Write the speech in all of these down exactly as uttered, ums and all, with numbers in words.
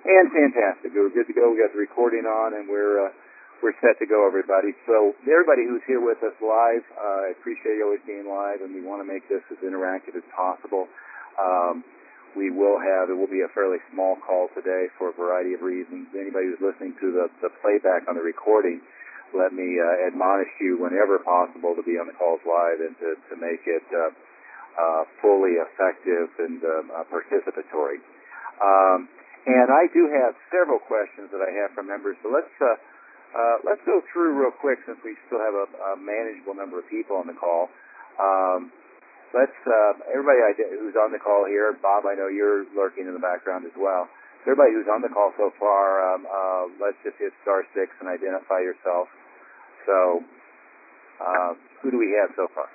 And fantastic. We're good to go. We got the recording on, and we're uh, we're set to go, everybody. So everybody who's here with us live, uh, I appreciate you always being live, and we want to make this as interactive as possible. Um, we will have, it will be a fairly small call today for a variety of reasons. Anybody who's listening to the, the playback on the recording, let me uh, admonish you whenever possible to be on the calls live and to, to make it uh, uh, fully effective and um, uh, participatory. Um, and I do have several questions that I have from members, so let's uh, uh, let's go through real quick since we still have a, a manageable number of people on the call. Um, let's uh, everybody who's on the call here, Bob, I know you're lurking in the background as well. Everybody who's on the call so far, um, uh, let's just hit star six and identify yourself. So, uh, who do we have so far?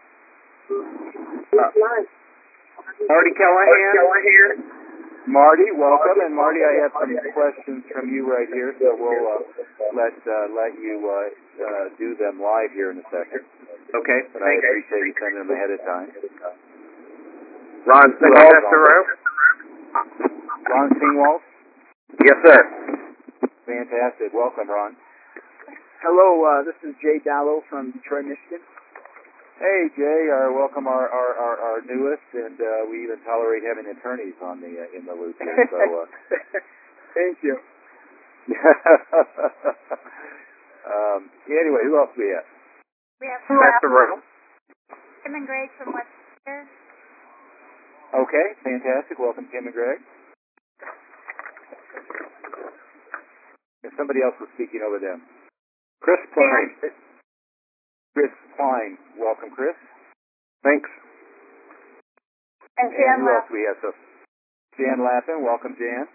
Uh, Marty Callahan. Marty, welcome. And Marty, I have some questions from you right here, so we'll uh, let uh, let you uh, uh, do them live here in a second. Okay. But I appreciate you sending them ahead of time. Ron Singwalt. Ron Singwalt? Yes, sir. Fantastic. Welcome, Ron. Hello, uh, this is Jay Dallow from Detroit, Michigan. Hey, Jay. Our welcome our our, our, our newest, and uh, we even tolerate having attorneys on the uh, in the loop here. So, uh, thank you. um, anyway, who else do we have? We have Pastor Rowe. Kim and Greg from Westchester. Okay, fantastic. Welcome, Kim and Greg. If somebody else was speaking over them. Chris Klein. Chris Klein. Welcome, Chris. Thanks. And And Jan who else Lapp. we have? So, Jan Lappin. Welcome, Jan.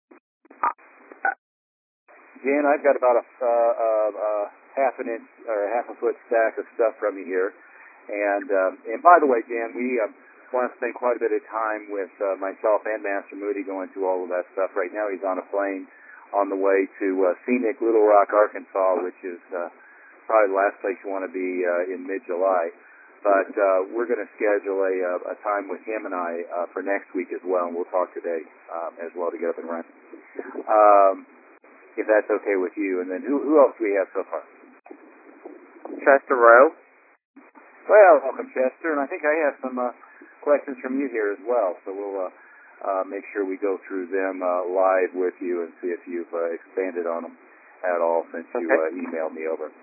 Jan, I've got about a uh, uh, uh, half an inch or a half a foot stack of stuff from you here. And um, and by the way, Jan, we um, want to spend quite a bit of time with uh, myself and Master Moody going through all of that stuff. Right now, he's on a plane on the way to uh, scenic Little Rock, Arkansas, which is uh, probably the last place you want to be uh, in mid-July. But uh, we're going to schedule a, a time with him and I uh, for next week as well, and we'll talk today um, as well to get up and running. Um, if that's okay with you. And then who, who else do we have so far? Chester Rowe. Well, welcome, Chester. And I think I have some uh, questions from you here as well, so we'll uh, uh, make sure we go through them uh, live with you and see if you've uh, expanded on them at all since you Okay. uh, emailed me over.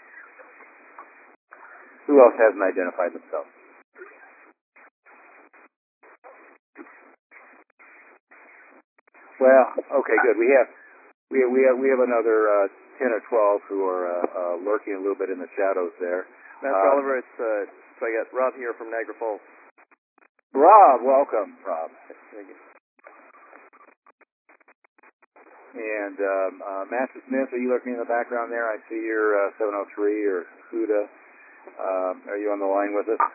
Who else hasn't identified themselves? Well, okay, good. We have we we have we have another uh, ten or twelve who are uh, uh, lurking a little bit in the shadows there. Master Uh, Oliver, it's uh, so I got Rob here from Niagara Falls. Rob, welcome, Rob. Thank you. And um, uh, Master Smith, are you lurking in the background there? I see your uh, seven oh three or Huda. Um, are you on the line with us?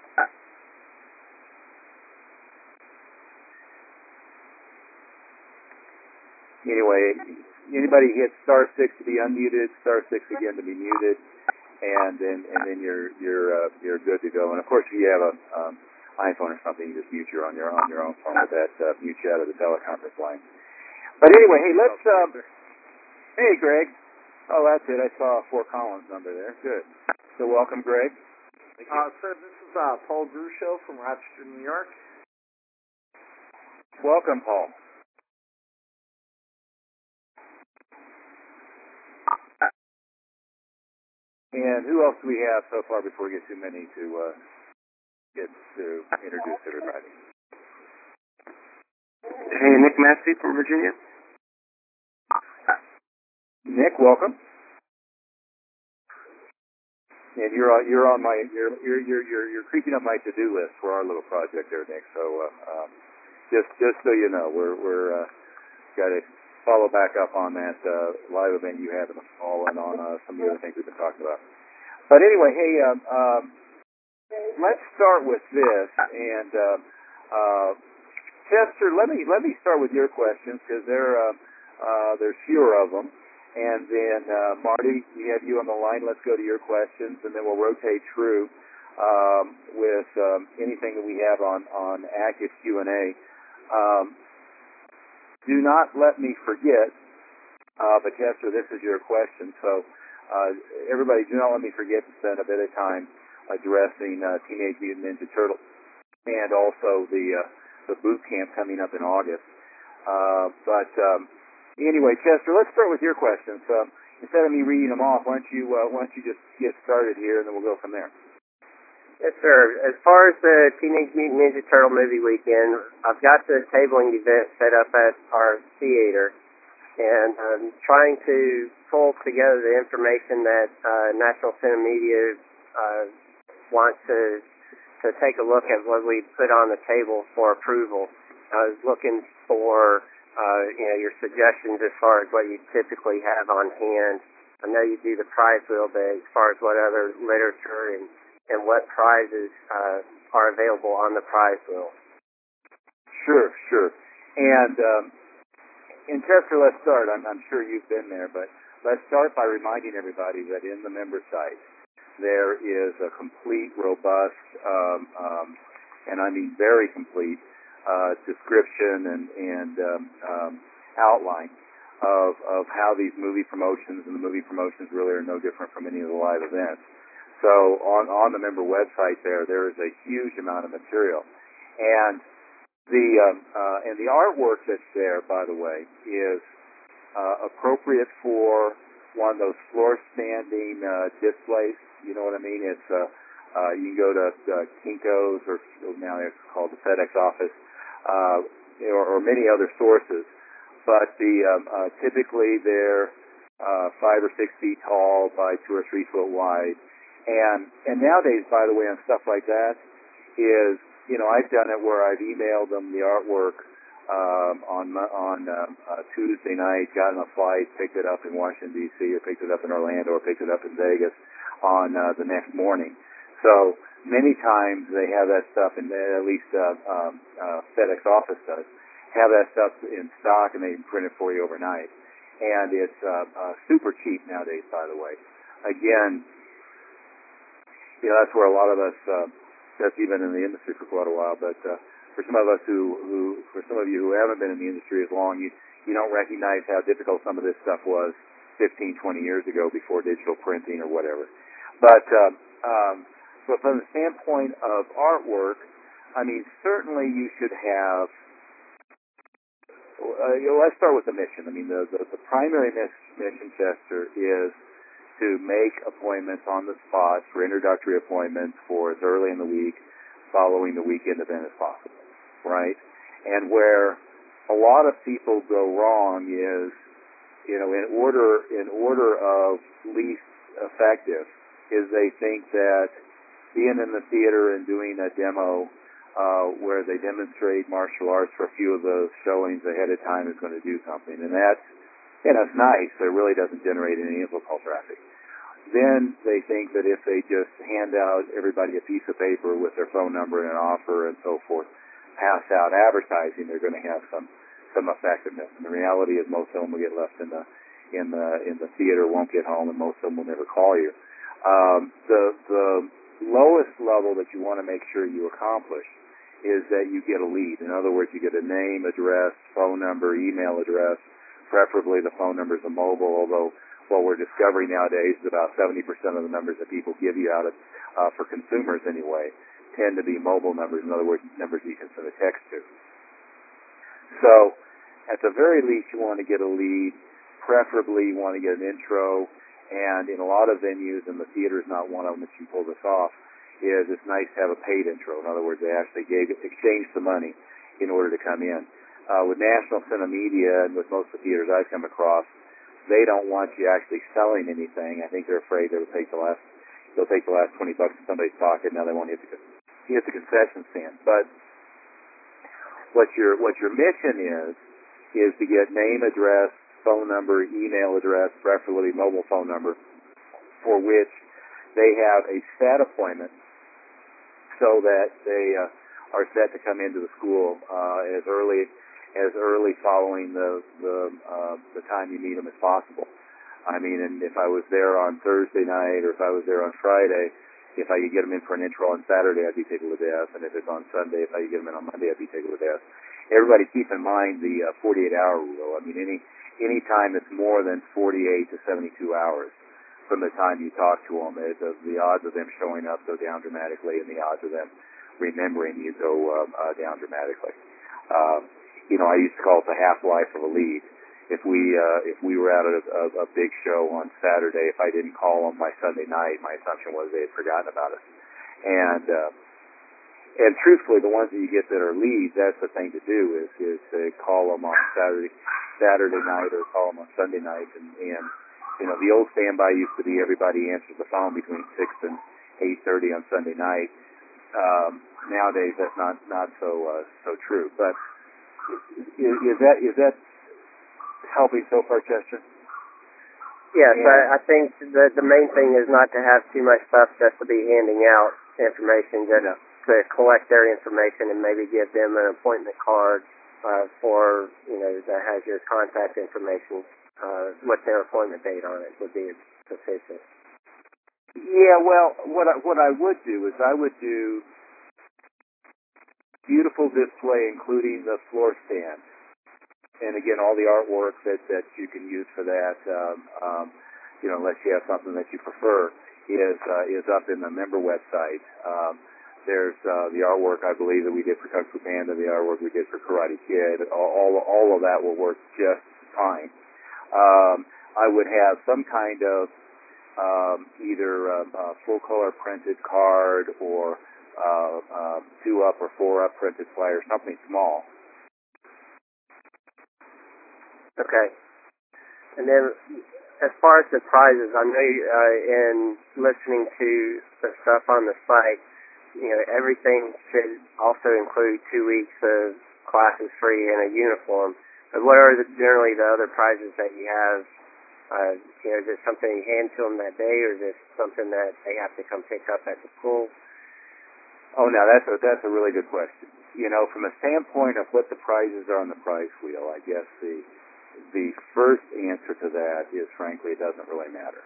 Anyway, anybody hit star six to be unmuted, star six again to be muted, and then and then you're you're uh, you're good to go. And of course, if you have a um, iPhone or something, you just mute your on your on your own phone with that uh, mute you out of the teleconference line. But anyway, hey, let's. Um, hey, Greg. Oh, that's it. I saw a Fort Collins number there. Good. So welcome, Greg. Thank you. Uh, sir, this is uh, Paul Grusho from Rochester, New York. Welcome, Paul. And who else do we have so far before we get too many to uh, get to introduce everybody? Hey, Nick Massey from Virginia. Nick, welcome. And you're on, you're on my you're you're you're you're, you're creeping up my to-do list for our little project there, Nick. So uh, um, just just so you know, we're we're uh, got to follow back up on that uh, live event you have in the fall and on uh, some of the other things we've been talking about. But anyway, hey, um, um, let's start with this. And uh, uh, Chester, let me let me start with your questions because there uh, uh, there's fewer of them. And then uh, Marty, we have you on the line. Let's go to your questions, and then we'll rotate through um, with um, anything that we have on on active Q and A. Um, do not let me forget, uh, but Chester, this is your question, so uh, everybody do not let me forget to spend a bit of time addressing uh, Teenage Mutant Ninja Turtles and also the uh, the boot camp coming up in August. Uh, but um, anyway, Chester, let's start with your questions. Um, instead of me reading them off, why don't you uh, why don't you just get started here, and then we'll go from there. Yes, sir. As far as the Teenage Mutant Ninja Turtle movie weekend, I've got the tabling event set up at our theater, and I'm trying to pull together the information that uh, National Cinema Media uh, wants to to take a look at what we put on the table for approval. I was looking for uh, you know your suggestions as far as what you typically have on hand. I know you do the prize wheel, but as far as what other literature and and what prizes uh, are available on the prize wheel. Sure, sure. And um, in Chester, let's start. I'm, I'm sure you've been there, but let's start by reminding everybody that in the member site there is a complete, robust, um, um, and I mean very complete, uh, description and, and um, um, outline of, of how these movie promotions, and the movie promotions really are no different from any of the live events. So on, on the member website there, there is a huge amount of material. And the, um, uh, and the artwork that's there, by the way, is uh, appropriate for one of those floor-standing uh, displays. You know what I mean? It's uh, uh, you can go to uh, Kinko's, or now it's called the FedEx office, uh, or, or many other sources. But the um, uh, typically they're uh, five or six feet tall by two or three foot wide. And and nowadays, by the way, on stuff like that, is, you know, I've done it where I've emailed them the artwork um, on on um, uh, Tuesday night, got on a flight, picked it up in Washington, D C, or picked it up in Orlando, or picked it up in Vegas on uh, the next morning. So many times they have that stuff, and at least uh, um, uh, FedEx office does, have that stuff in stock, and they can print it for you overnight. And it's uh, uh, super cheap nowadays, by the way. Again, you know, that's where a lot of us, uh, that's even in the industry for quite a while, but uh, for some of us who, who, for some of you who haven't been in the industry as long, you, you don't recognize how difficult some of this stuff was fifteen, twenty years ago before digital printing or whatever. But, uh, um, so from the standpoint of artwork, I mean, certainly you should have, uh, you know, let's start with the mission. I mean, the, the, the primary mission, Chester, is to make appointments on the spot for introductory appointments for as early in the week following the weekend event as possible, right? And where a lot of people go wrong is, you know, in order in order of least effective, is they think that being in the theater and doing a demo uh, where they demonstrate martial arts for a few of those showings ahead of time is going to do something, and that's, you know, it's nice, but it really doesn't generate any impulse traffic. Then they think that if they just hand out everybody a piece of paper with their phone number and an offer and so forth, pass out advertising, they're going to have some some effectiveness. And the reality is most of them will get left in the in the in the theater, won't get home, and most of them will never call you. Um, the the lowest level that you want to make sure you accomplish is that you get a lead. In other words, you get a name, address, phone number, email address. Preferably the phone numbers are mobile, although what we're discovering nowadays is about seventy percent of the numbers that people give you out of, uh, for consumers anyway, tend to be mobile numbers. In other words, numbers you can send a text to. So at the very least, you want to get a lead. Preferably, you want to get an intro. And in a lot of venues, and the theater is not one of them that you pull this off, is it's nice to have a paid intro. In other words, they actually gave exchanged the money in order to come in. Uh, with National Cinema Media and with most of the theaters I've come across, they don't want you actually selling anything. I think they're afraid they'll take the last they'll take the last twenty bucks in somebody's pocket. Now they won't hit the hit the concession stand. But what your what your mission is is to get name, address, phone number, email address, preferably mobile phone number, for which they have a set appointment so that they uh, are set to come into the school uh, as early as early following the the, uh, the time you meet them as possible. I mean, and if I was there on Thursday night, or if I was there on Friday, if I could get them in for an intro on Saturday, I'd be tickled to death. And if it's on Sunday, if I could get them in on Monday, I'd be tickled to death. everybody keep in mind the uh, forty-eight hour rule. I mean, any any time that's more than forty-eight to seventy-two hours from the time you talk to them, it, the, the odds of them showing up go down dramatically, and the odds of them remembering you go uh, uh, down dramatically. Uh, you know, I used to call it the half-life of a lead. If we uh, if we were at a, a, a big show on Saturday, if I didn't call them by Sunday night, my assumption was they had forgotten about us. And uh, and truthfully, the ones that you get that are leads, that's the thing to do is is to call them on Saturday Saturday night or call them on Sunday night. And, and you know, the old standby used to be everybody answers the phone between six and eight thirty on Sunday night. Um, nowadays, that's not not so uh, so true. But is, is that is that helping so far, Chester? Yes, and, I, I think the the main thing is not to have too much stuff just to be handing out information, just yeah. to collect their information and maybe give them an appointment card uh, for, you know, that has your contact information uh, with their appointment date on it would be sufficient. Yeah, well, what I, what I would do is I would do beautiful display, including the floor stand. And again, all the artwork that, that you can use for that, um, um, you know, unless you have something that you prefer, is uh, is up in the member website. Um, there's uh, the artwork I believe that we did for Kung Fu Panda, the artwork we did for Karate Kid. All all, all of that will work just fine. Um, I would have some kind of um, either um, a full color printed card or uh, uh, two up or four up printed flyer, something small. Okay. And then as far as the prizes, I know you, uh, in listening to the stuff on the site, you know, everything should also include two weeks of classes free and a uniform. But what are the, generally the other prizes that you have? Uh, you know, is it something you hand to them that day, or is it something that they have to come pick up at the school? Oh, now that's a, that's a really good question. You know, from a standpoint of what the prizes are on the prize wheel, I guess the the first answer to that is, frankly, it doesn't really matter.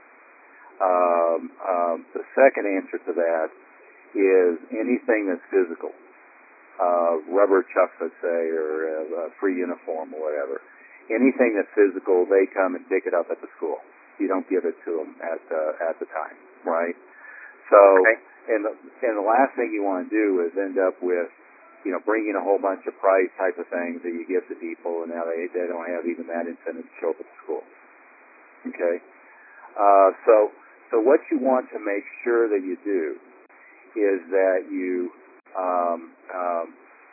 Um, um, the second answer to that is anything that's physical, uh, rubber chucks, let's say, or a, a free uniform or whatever. Anything that's physical, they come and pick it up at the school. You don't give it to them at uh, at the time, right? So, Okay. and the, and the last thing you want to do is end up with, you know, bringing a whole bunch of prize type of things that you give to people, and now they they don't have even that incentive to show up at the school. Okay, uh, so so what you want to make sure that you do is that you um, um,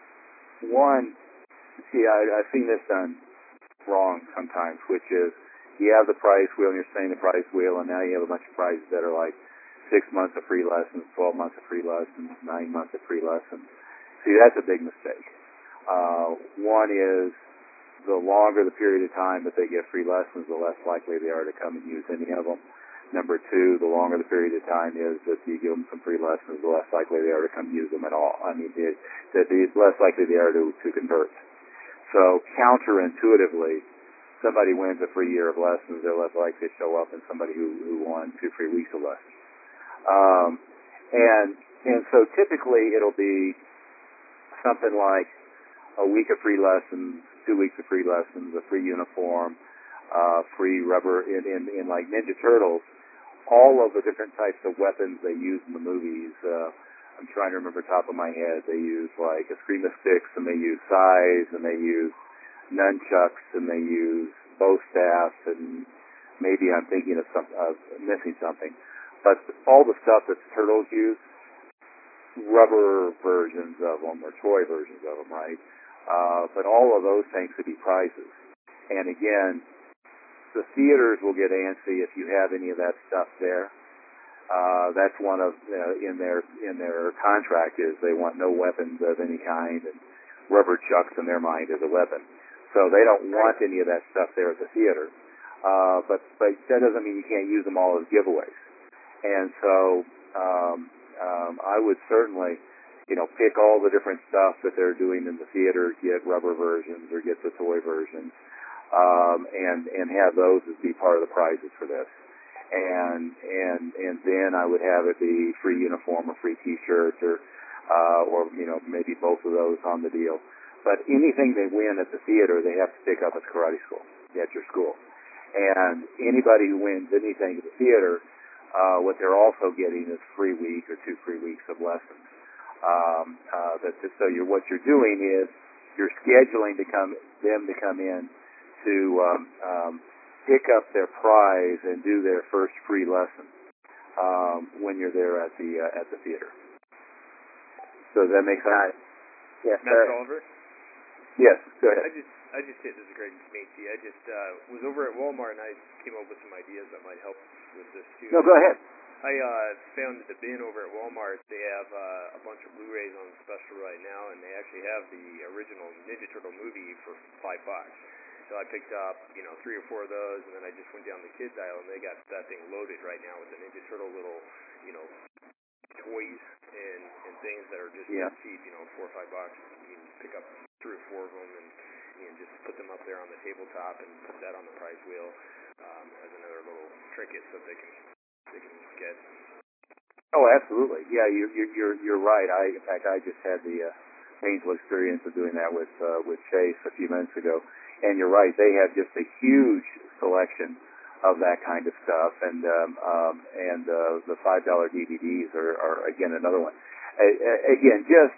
one see I, I've seen this done wrong sometimes, which is you have the prize wheel and you're saying the prize wheel, and now you have a bunch of prizes that are like six months of free lessons, twelve months of free lessons, nine months of free lessons. See, that's a big mistake. Uh, one is the longer the period of time that they get free lessons, the less likely they are to come and use any of them. Number two, the longer the period of time is that you give them some free lessons, the less likely they are to come use them at all. I mean, it, that the less likely they are to, to convert. So counterintuitively, somebody wins a free year of lessons, they're less likely to show up than somebody who, who won two free weeks of lessons. Um, and and so typically it'll be something like a week of free lessons, two weeks of free lessons, a free uniform, uh, free rubber. In, in, in like Ninja Turtles, all of the different types of weapons they use in the movies, uh, I'm trying to remember top of my head, they use like Eskrima sticks, and they use sais, and they use nunchucks, and they use bow staffs, and maybe I'm thinking of some, of missing something. But all the stuff that the Turtles use, rubber versions of them or toy versions of them, right? Uh, but all of those things could be prizes. And again, the theaters will get antsy if you have any of that stuff there. Uh, that's one of uh, in their in their contract is they want no weapons of any kind, and rubber chucks in their mind is a weapon. So they don't want any of that stuff there at the theater. Uh, but but that doesn't mean you can't use them all as giveaways. And so um, um, I would certainly, you know, pick all the different stuff that they're doing in the theater, get rubber versions or get the toy versions, um, and and have those as be part of the prizes for this. And and and then I would have it be free uniform or free T-shirt or uh, or you know maybe both of those on the deal. but anything they win at the theater, they have to pick up at the karate school, at your school. And anybody who wins anything at the theater, uh, what they're also getting is free week or two free weeks of lessons. Um, uh, that, so you're, what you're doing is you're scheduling to come them to come in to um, um, pick up their prize and do their first free lesson um, when you're there at the uh, at the theater. So does that make sense? Yes, Matt sir. Oliver. Yes. Go I ahead. just, I just hit. This is Greg Macy. I just uh, was over at Walmart and I came up with some ideas that might help with this too. No, go ahead. I uh, found at the bin over at Walmart they have uh, a bunch of Blu-rays on special right now, and they actually have the original Ninja Turtle movie for five bucks. So I picked up, you know, three or four of those, and then I just went down the kids aisle, and they got that thing loaded right now with the Ninja Turtle little, you know, toys and, and things that are just Yeah. cheap, you know, four or five bucks. You can pick up three or four of them and, and just put them up there on the tabletop and put that on the prize wheel um, as another little trinket so they can they can get. Oh, absolutely. Yeah, you, you, you're you're right. I in fact I just had the uh, painful experience of doing that with uh, with Chase a few minutes ago, and you're right. They have just a huge selection of that kind of stuff, and um, um, and uh, the five dollar D V Ds are, are again another one. Uh, again, just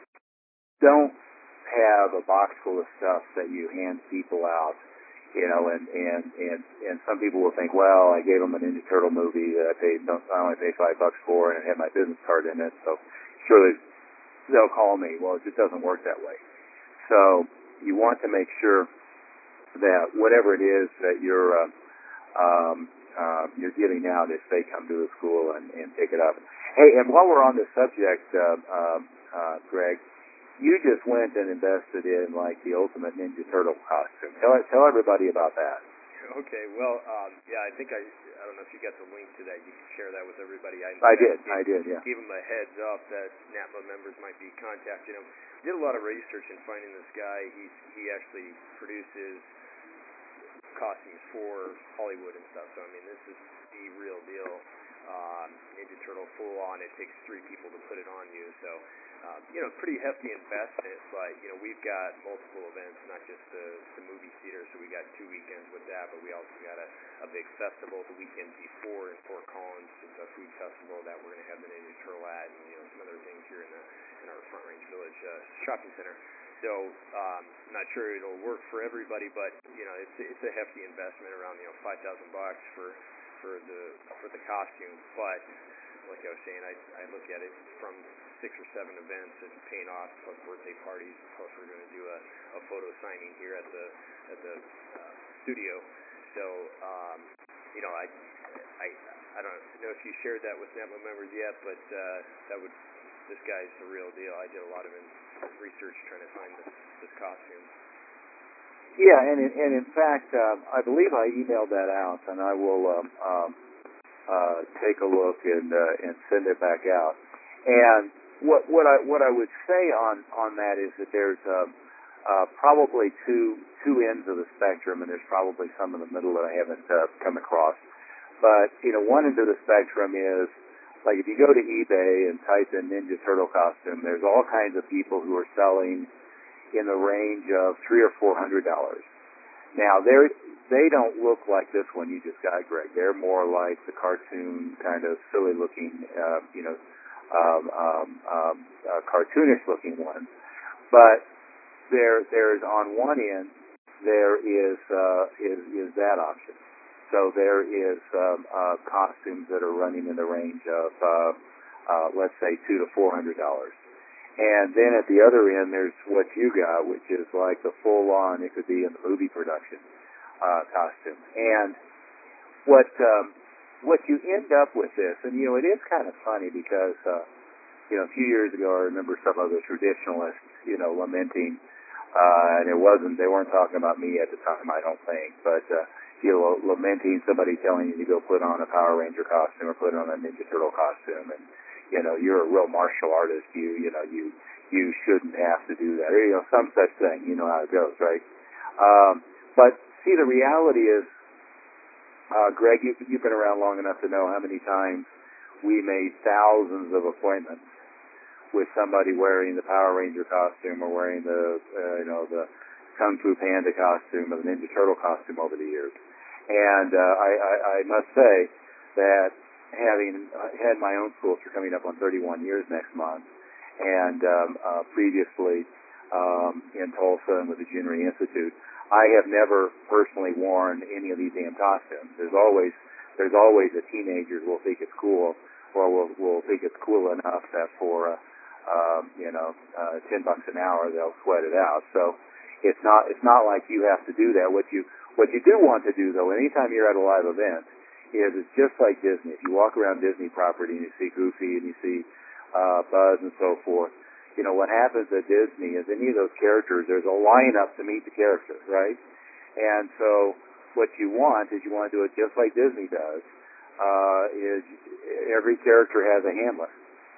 don't have a box full of stuff that you hand people out. You know, and, and, and, and some people will think, well, I gave them a Ninja Turtle movie that I paid, don't, I only paid five bucks for, and it had my business card in it, so surely they'll call me. Well, it just doesn't work that way. So you want to make sure that whatever it is that you're, uh, um, uh, you're giving out, if they come to the school and, and pick it up. Hey, and while we're on the subject, uh, uh, uh, Greg, you just went and invested in like the ultimate Ninja Turtle costume. Tell tell everybody about that. Okay, well, um, yeah, I think I I don't know if you got the link to that. You can share that with everybody. I, I did, gave, I did, yeah. Gave them a heads up that NAPMA members might be contacting him. Did a lot of research in finding this guy. He's he actually produces costumes for Hollywood and stuff. So I mean, this is the real deal. Um, Ninja Turtle full on. It takes three people to put it on you. So. Um, you know, pretty hefty investment, but, you know, we've got multiple events, not just the, the movie theater, so we got two weekends with that, but we also got a, a big festival the weekend before in Fort Collins. It's a food festival that we're going to have the Ninja Turtle at, and, you know, some other things here in the in our Front Range Village uh, shopping center. So, um, I'm not sure it'll work for everybody, but, you know, it's it's a hefty investment around, you know, five thousand bucks for, for the for the costume, but like I was saying, I, I look at it from six or seven events and paying off, plus birthday parties, plus we're going to do a, a photo signing here at the at the uh, studio. So, um, you know, I, I I don't know if you shared that with NAPMA members yet, but uh, that would this guy's the real deal. I did a lot of in, research trying to find this, this costume. Yeah, and in, and in fact, um, I believe I emailed that out, and I will um, um, uh, take a look and uh, and send it back out. And what what I what I would say on, on that is that there's uh, uh, probably two two ends of the spectrum, and there's probably some in the middle that I haven't uh, come across. But you know, one end of the spectrum is like if you go to eBay and type in Ninja Turtle costume, there's all kinds of people who are selling in the range of three or four hundred dollars. Now they they don't look like this one you just got, Greg. They're more like the cartoon kind of silly looking, uh, you know. Um, um, um, uh, cartoonish-looking ones, but there, there's on one end there is uh, is is that option. So there is um, uh, costumes that are running in the range of uh, uh, let's say two to four hundred dollars, and then at the other end there's what you got, which is like the full-on. It could be in the movie production uh, costume, and what. Um, What you end up with this, and you know, it is kind of funny because, uh, you know, a few years ago I remember some of the traditionalists, you know, lamenting, uh, and it wasn't, they weren't talking about me at the time, I don't think, but, uh, you know, lamenting somebody telling you to go put on a Power Ranger costume or put on a Ninja Turtle costume, and, you know, you're a real martial artist, you, you know, you, you shouldn't have to do that, or, you know, some such thing, you know how it goes, right? Um, but, see, the reality is, Uh, Greg, you, you've been around long enough to know how many times we made thousands of appointments with somebody wearing the Power Ranger costume or wearing the uh, you know the Kung Fu Panda costume or the Ninja Turtle costume over the years. And uh, I, I, I must say that having uh, had my own schools for coming up on thirty-one years next month, and um, uh, previously um, in Tulsa and with the Ginry Institute, I have never personally worn any of these damn costumes. There's always there's always a teenager who will think it's cool, or will will think it's cool enough that for uh, um, you know uh, ten bucks an hour they'll sweat it out. So it's not it's not like you have to do that. What you what you do want to do though, anytime you're at a live event, is it's just like Disney. If you walk around Disney property and you see Goofy and you see uh, Buzz and so forth, you know, what happens at Disney is any of those characters, there's a lineup to meet the character, right? And so what you want is you want to do it just like Disney does, uh, is every character has a handler.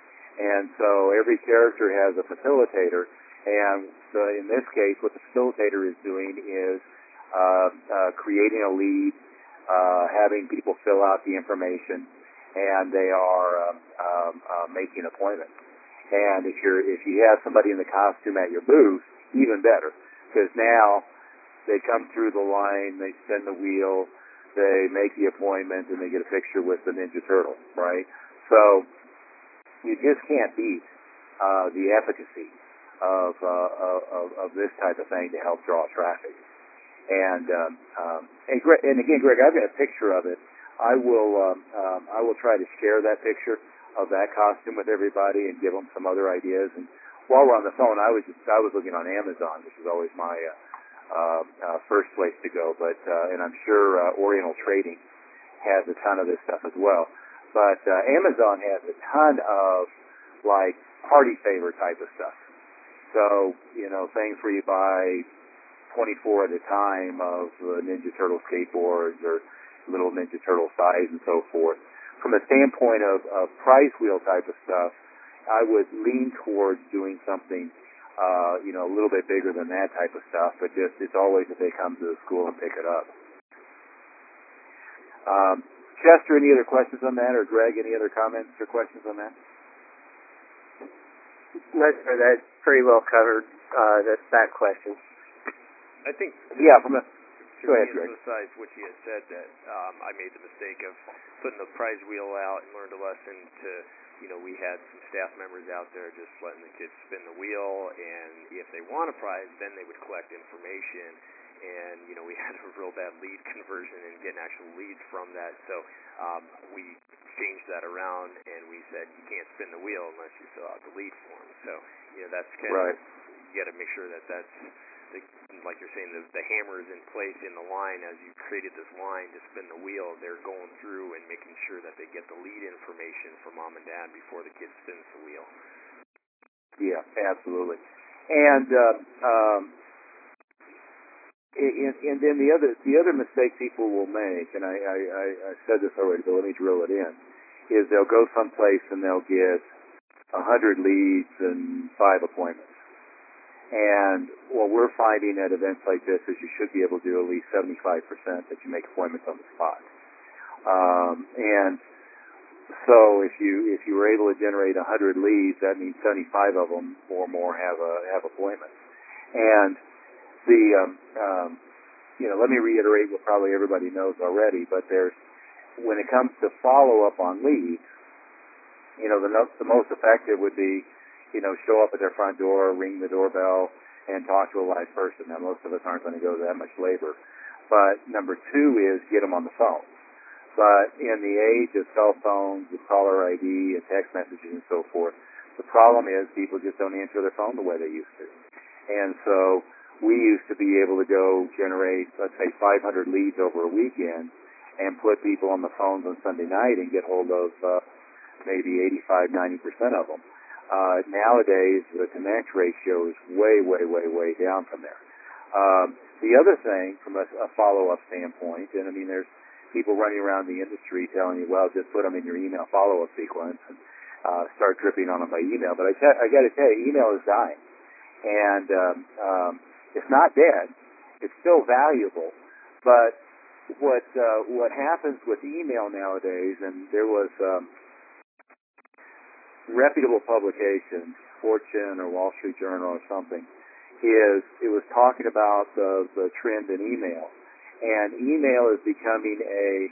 And so every character has a facilitator, and the, in this case, what the facilitator is doing is uh, uh, creating a lead, uh, having people fill out the information, and they are um, um, uh, making appointments. And if you're if you have somebody in the costume at your booth, even better, because now they come through the line, they spin the wheel, they make the appointment, and they get a picture with the Ninja Turtle, right? So you just can't beat uh, the efficacy of, uh, of of this type of thing to help draw traffic. And um, um, and, Greg, and again, Greg, I've got a picture of it. I will um, um, I will try to share that picture of that costume with everybody and give them some other ideas. And while we're on the phone, I was just, I was looking on Amazon, which is always my uh, uh, uh, first place to go. But uh, and I'm sure uh, Oriental Trading has a ton of this stuff as well. But uh, Amazon has a ton of like party favor type of stuff. So you know, things where you buy twenty-four at a time of uh, Ninja Turtle skateboards or little Ninja Turtle size and so forth. From a standpoint of, of prize wheel type of stuff, I would lean towards doing something, uh, you know, a little bit bigger than that type of stuff. But just it's always if they come to the school and pick it up. Um, Chester, any other questions on that, or Greg, any other comments or questions on that? No, sir. That's pretty well covered. Uh, that's that question. I think. Yeah, from a. To Go ahead, Greg. emphasize what you had said, that um, I made the mistake of putting the prize wheel out and learned a lesson to, you know, we had some staff members out there just letting the kids spin the wheel, and if they want a prize, then they would collect information, and, you know, we had a real bad lead conversion and getting actual leads from that, so um, we changed that around, and we said you can't spin the wheel unless you fill out the lead form, so, you know, that's kind right. of, you got to make sure that that's, The, like you're saying, the, the hammer is in place in the line as you created this line to spin the wheel. They're going through and making sure that they get the lead information from mom and dad before the kid spins the wheel. Yeah, absolutely. And uh, um, and, and then the other the other mistake people will make, and I, I, I, I said this already, but let me drill it in, is they'll go someplace and they'll get a hundred leads and five appointments. And what we're finding at events like this is you should be able to do at least seventy-five percent that you make appointments on the spot. Um, and so if you if you were able to generate one hundred leads, that means seventy-five of them or more have a have appointments. And the um, um, you know, let me reiterate what probably everybody knows already, but there's when it comes to follow up on leads, you know, the no, the most effective would be, you know, show up at their front door, ring the doorbell, and talk to a live person. Now, most of us aren't going to go to that much labor. But number two is get them on the phone. But in the age of cell phones, with caller I D and text messages and so forth, the problem is people just don't answer their phone the way they used to. And so we used to be able to go generate, let's say, five hundred leads over a weekend and put people on the phones on Sunday night and get hold of uh, maybe eighty-five, ninety percent of them. Uh, nowadays, the connect ratio is way, way, way, way down from there. Um, the other thing, from a, a follow-up standpoint, and I mean, there's people running around the industry telling you, well, just put them in your email follow-up sequence and uh, start dripping on them by email. But I, te- I got to tell you, email is dying. And um, um, it's not dead. It's still valuable. But what uh, what happens with email nowadays, and there was... Um, reputable publications, Fortune or Wall Street Journal or something, is it was talking about the, the trend in email. And email is becoming a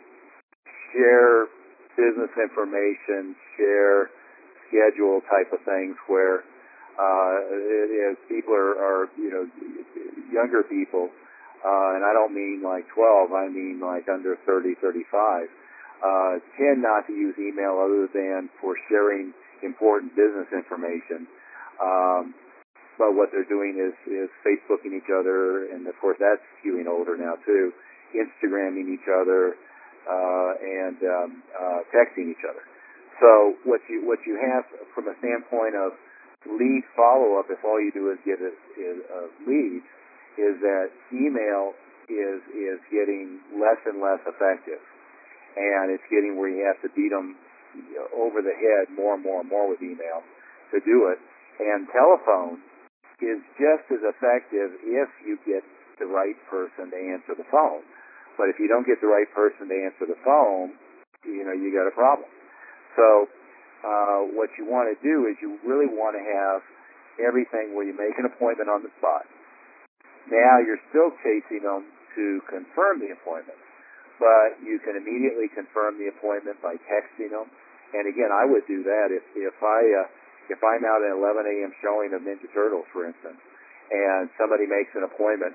share business information, share schedule type of things where uh, it is people are, are, you know, younger people, uh, and I don't mean like twelve, I mean like under thirty, thirty-five, uh, tend not to use email other than for sharing important business information. Um, but what they're doing is, is Facebooking each other, and of course that's skewing older now too, Instagramming each other, uh, and um, uh, texting each other. So what you what you have from a standpoint of lead follow-up, if all you do is get a, is a lead, is that email is is getting less and less effective, and it's getting where you have to beat them over the head more and more and more with email to do it. And telephone is just as effective if you get the right person to answer the phone. But if you don't get the right person to answer the phone, you know, you got a problem. So uh, what you want to do is you really want to have everything where you make an appointment on the spot. Now you're still chasing them to confirm the appointment, but you can immediately confirm the appointment by texting them. And again, I would do that if if I uh, if I'm out at eleven a.m. showing of Ninja Turtles, for instance, and somebody makes an appointment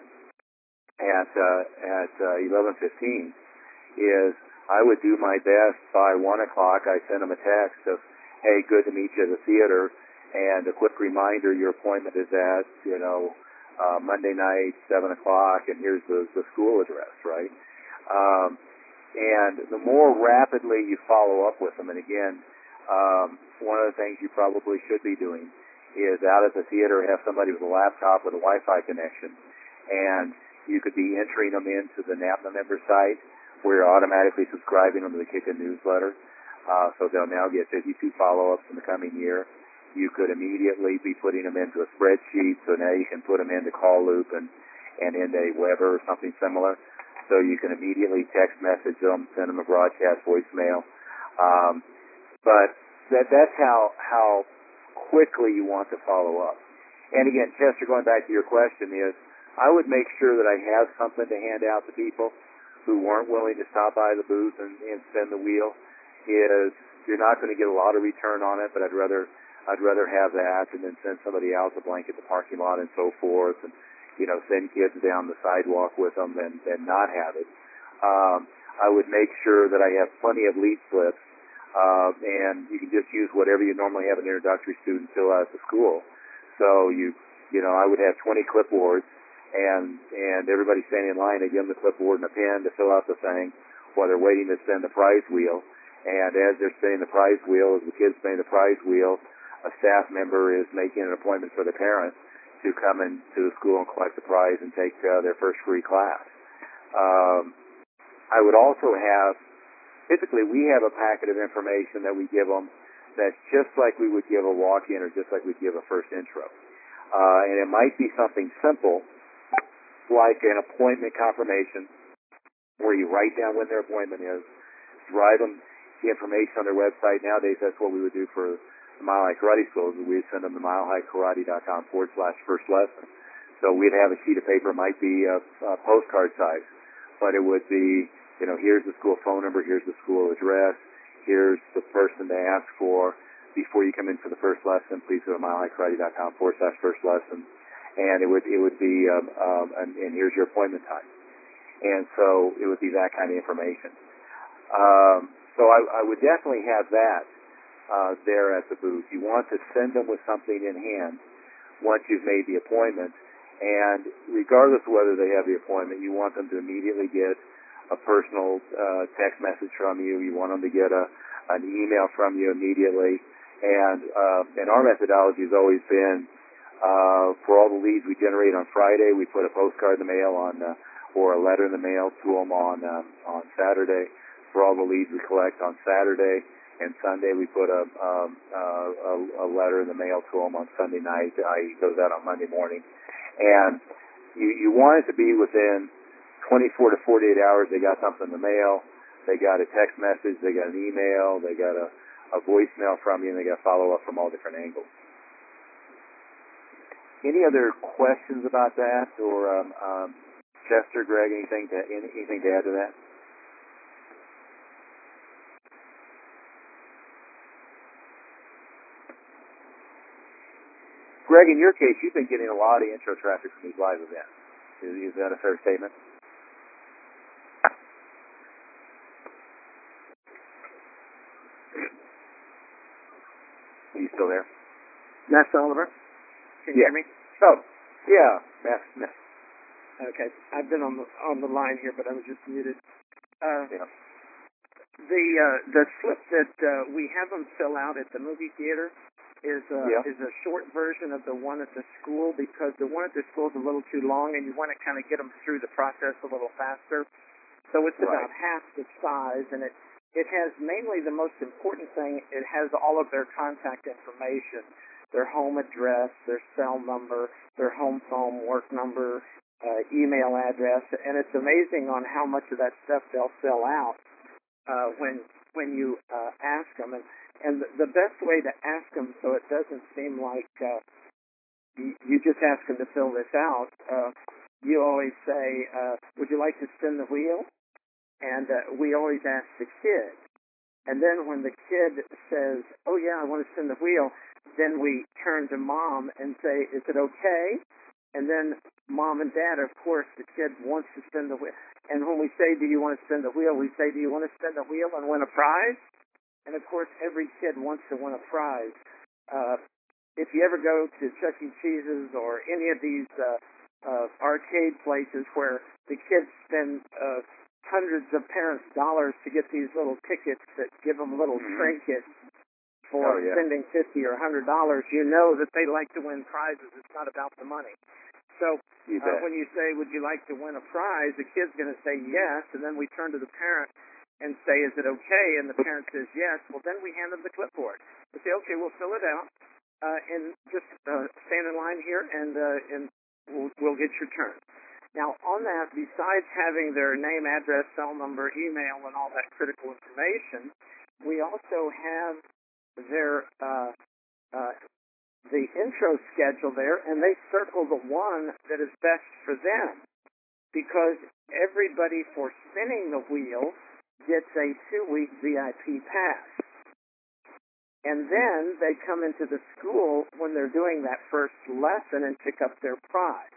at uh, at uh, eleven fifteen, is I would do my best by one o'clock. I send them a text of, hey, good to meet you at the theater, and a quick reminder, your appointment is at, you know, uh, Monday night, seven o'clock, and here's the, the school address, right? Um, and the more rapidly you follow up with them, and again, um, one of the things you probably should be doing is out at the theater have somebody with a laptop with a Wi-Fi connection, and you could be entering them into the NAPMA member site, where you're automatically subscribing them to the Kickin' newsletter, uh, so they'll now get fifty-two follow-ups in the coming year. You could immediately be putting them into a spreadsheet, so now you can put them into Call Loop and, and into a Weber or something similar, so you can immediately text message them, send them a broadcast voicemail. Um, but that, that's how, how quickly you want to follow up. And again, Chester, going back to your question, is I would make sure that I have something to hand out to people who weren't willing to stop by the booth and, and spin the wheel. Is you're not going to get a lot of return on it, but I'd rather I'd rather have that and then send somebody else a blanket the parking lot and so forth, and you know, send kids down the sidewalk with them than than not have it. Um, I would make sure that I have plenty of lead slips, uh, and you can just use whatever you normally have an introductory student fill out at the school. So you you know, I would have twenty clipboards. And and everybody standing in line, I give them the clipboard and a pen to fill out the thing while they're waiting to spin the prize wheel. And as they're spinning the prize wheel, as the kids spinning the prize wheel, a staff member is making an appointment for the parent to come into the school and collect the prize and take uh, their first free class. Um, I would also have, typically we have a packet of information that we give them that's just like we would give a walk-in or just like we'd give a first intro. Uh, and it might be something simple, like an appointment confirmation, where you write down when their appointment is, drive them the information on their website. Nowadays, that's what we would do for the Mile High Karate schools. We'd send them to milehighkarate.com forward slash first lesson. So we'd have a sheet of paper, might be a, a postcard size, but it would be, you know, here's the school phone number, here's the school address, here's the person to ask for before you come in for the first lesson. Please go to milehighkarate.com forward slash first lesson. And it would it would be, um, um, and, and here's your appointment time. And so it would be that kind of information. Um, so I, I would definitely have that uh, there at the booth. You want to send them with something in hand once you've made the appointment. And regardless of whether they have the appointment, you want them to immediately get a personal uh, text message from you. You want them to get a, an email from you immediately. And, uh, and our methodology has always been, Uh, for all the leads we generate on Friday, we put a postcard in the mail on, uh, or a letter in the mail to them on uh, on Saturday. For all the leads we collect on Saturday and Sunday, we put a, um, uh, a, a letter in the mail to them on Sunday night. that is goes out on Monday morning. And you, you want it to be within twenty-four to forty-eight hours. They got something in the mail. They got a text message. They got an email. They got a, a voicemail from you, and they got follow up from all different angles. Any other questions about that, or um, um, Chester, Greg, anything to anything to add to that? Greg, in your case, you've been getting a lot of intro traffic from these live events. Is, is that a fair statement? Are you still there? Matt Oliver. Can you Yeah. hear me? Oh, yeah, Matt Smith. Okay. I've been on the on the line here, but I was just muted. Uh, Yeah. the uh, the slip that uh, we have them fill out at the movie theater is uh, Yeah. is a short version of the one at the school, because the one at the school is a little too long, and you want to kind of get them through the process a little faster. So it's Right. about half the size, and it it has mainly the most important thing. It has all of their contact information, their home address, their cell number, their home phone, work number, uh, email address, and it's amazing on how much of that stuff they'll fill out uh, when when you uh, ask them. And and the best way to ask them, so it doesn't seem like uh, you, you just ask them to fill this out. Uh, you always say, uh, "Would you like to spin the wheel?" And uh, we always ask the kid. And then when the kid says, "Oh yeah, I want to spin the wheel," then we turn to mom and say, "Is it okay?" And then mom and dad, of course, the kid wants to spin the wheel. And when we say, "Do you want to spin the wheel?" we say, "Do you want to spin the wheel and win a prize?" And of course, every kid wants to win a prize. Uh, if you ever go to Chuck E. Cheese's or any of these uh, uh, arcade places where the kids spend uh, hundreds of parents' dollars to get these little tickets that give them little Mhm. trinkets for Oh, yeah. spending fifty or a hundred dollars, you know that they like to win prizes. It's not about the money. So You uh, bet. when you say, "Would you like to win a prize?" the kid's going to say yes, and then we turn to the parent and say, "Is it okay?" And the parent says yes. Well, then we hand them the clipboard. We say, "Okay, we'll fill it out, uh, and just uh, stand in line here, and uh, and we'll, we'll get your turn." Now, on that, besides having their name, address, cell number, email, and all that critical information, we also have their uh, uh, the intro schedule there, and they circle the one that is best for them, because everybody for spinning the wheel gets a two-week V I P pass. And then they come into the school when they're doing that first lesson and pick up their prize.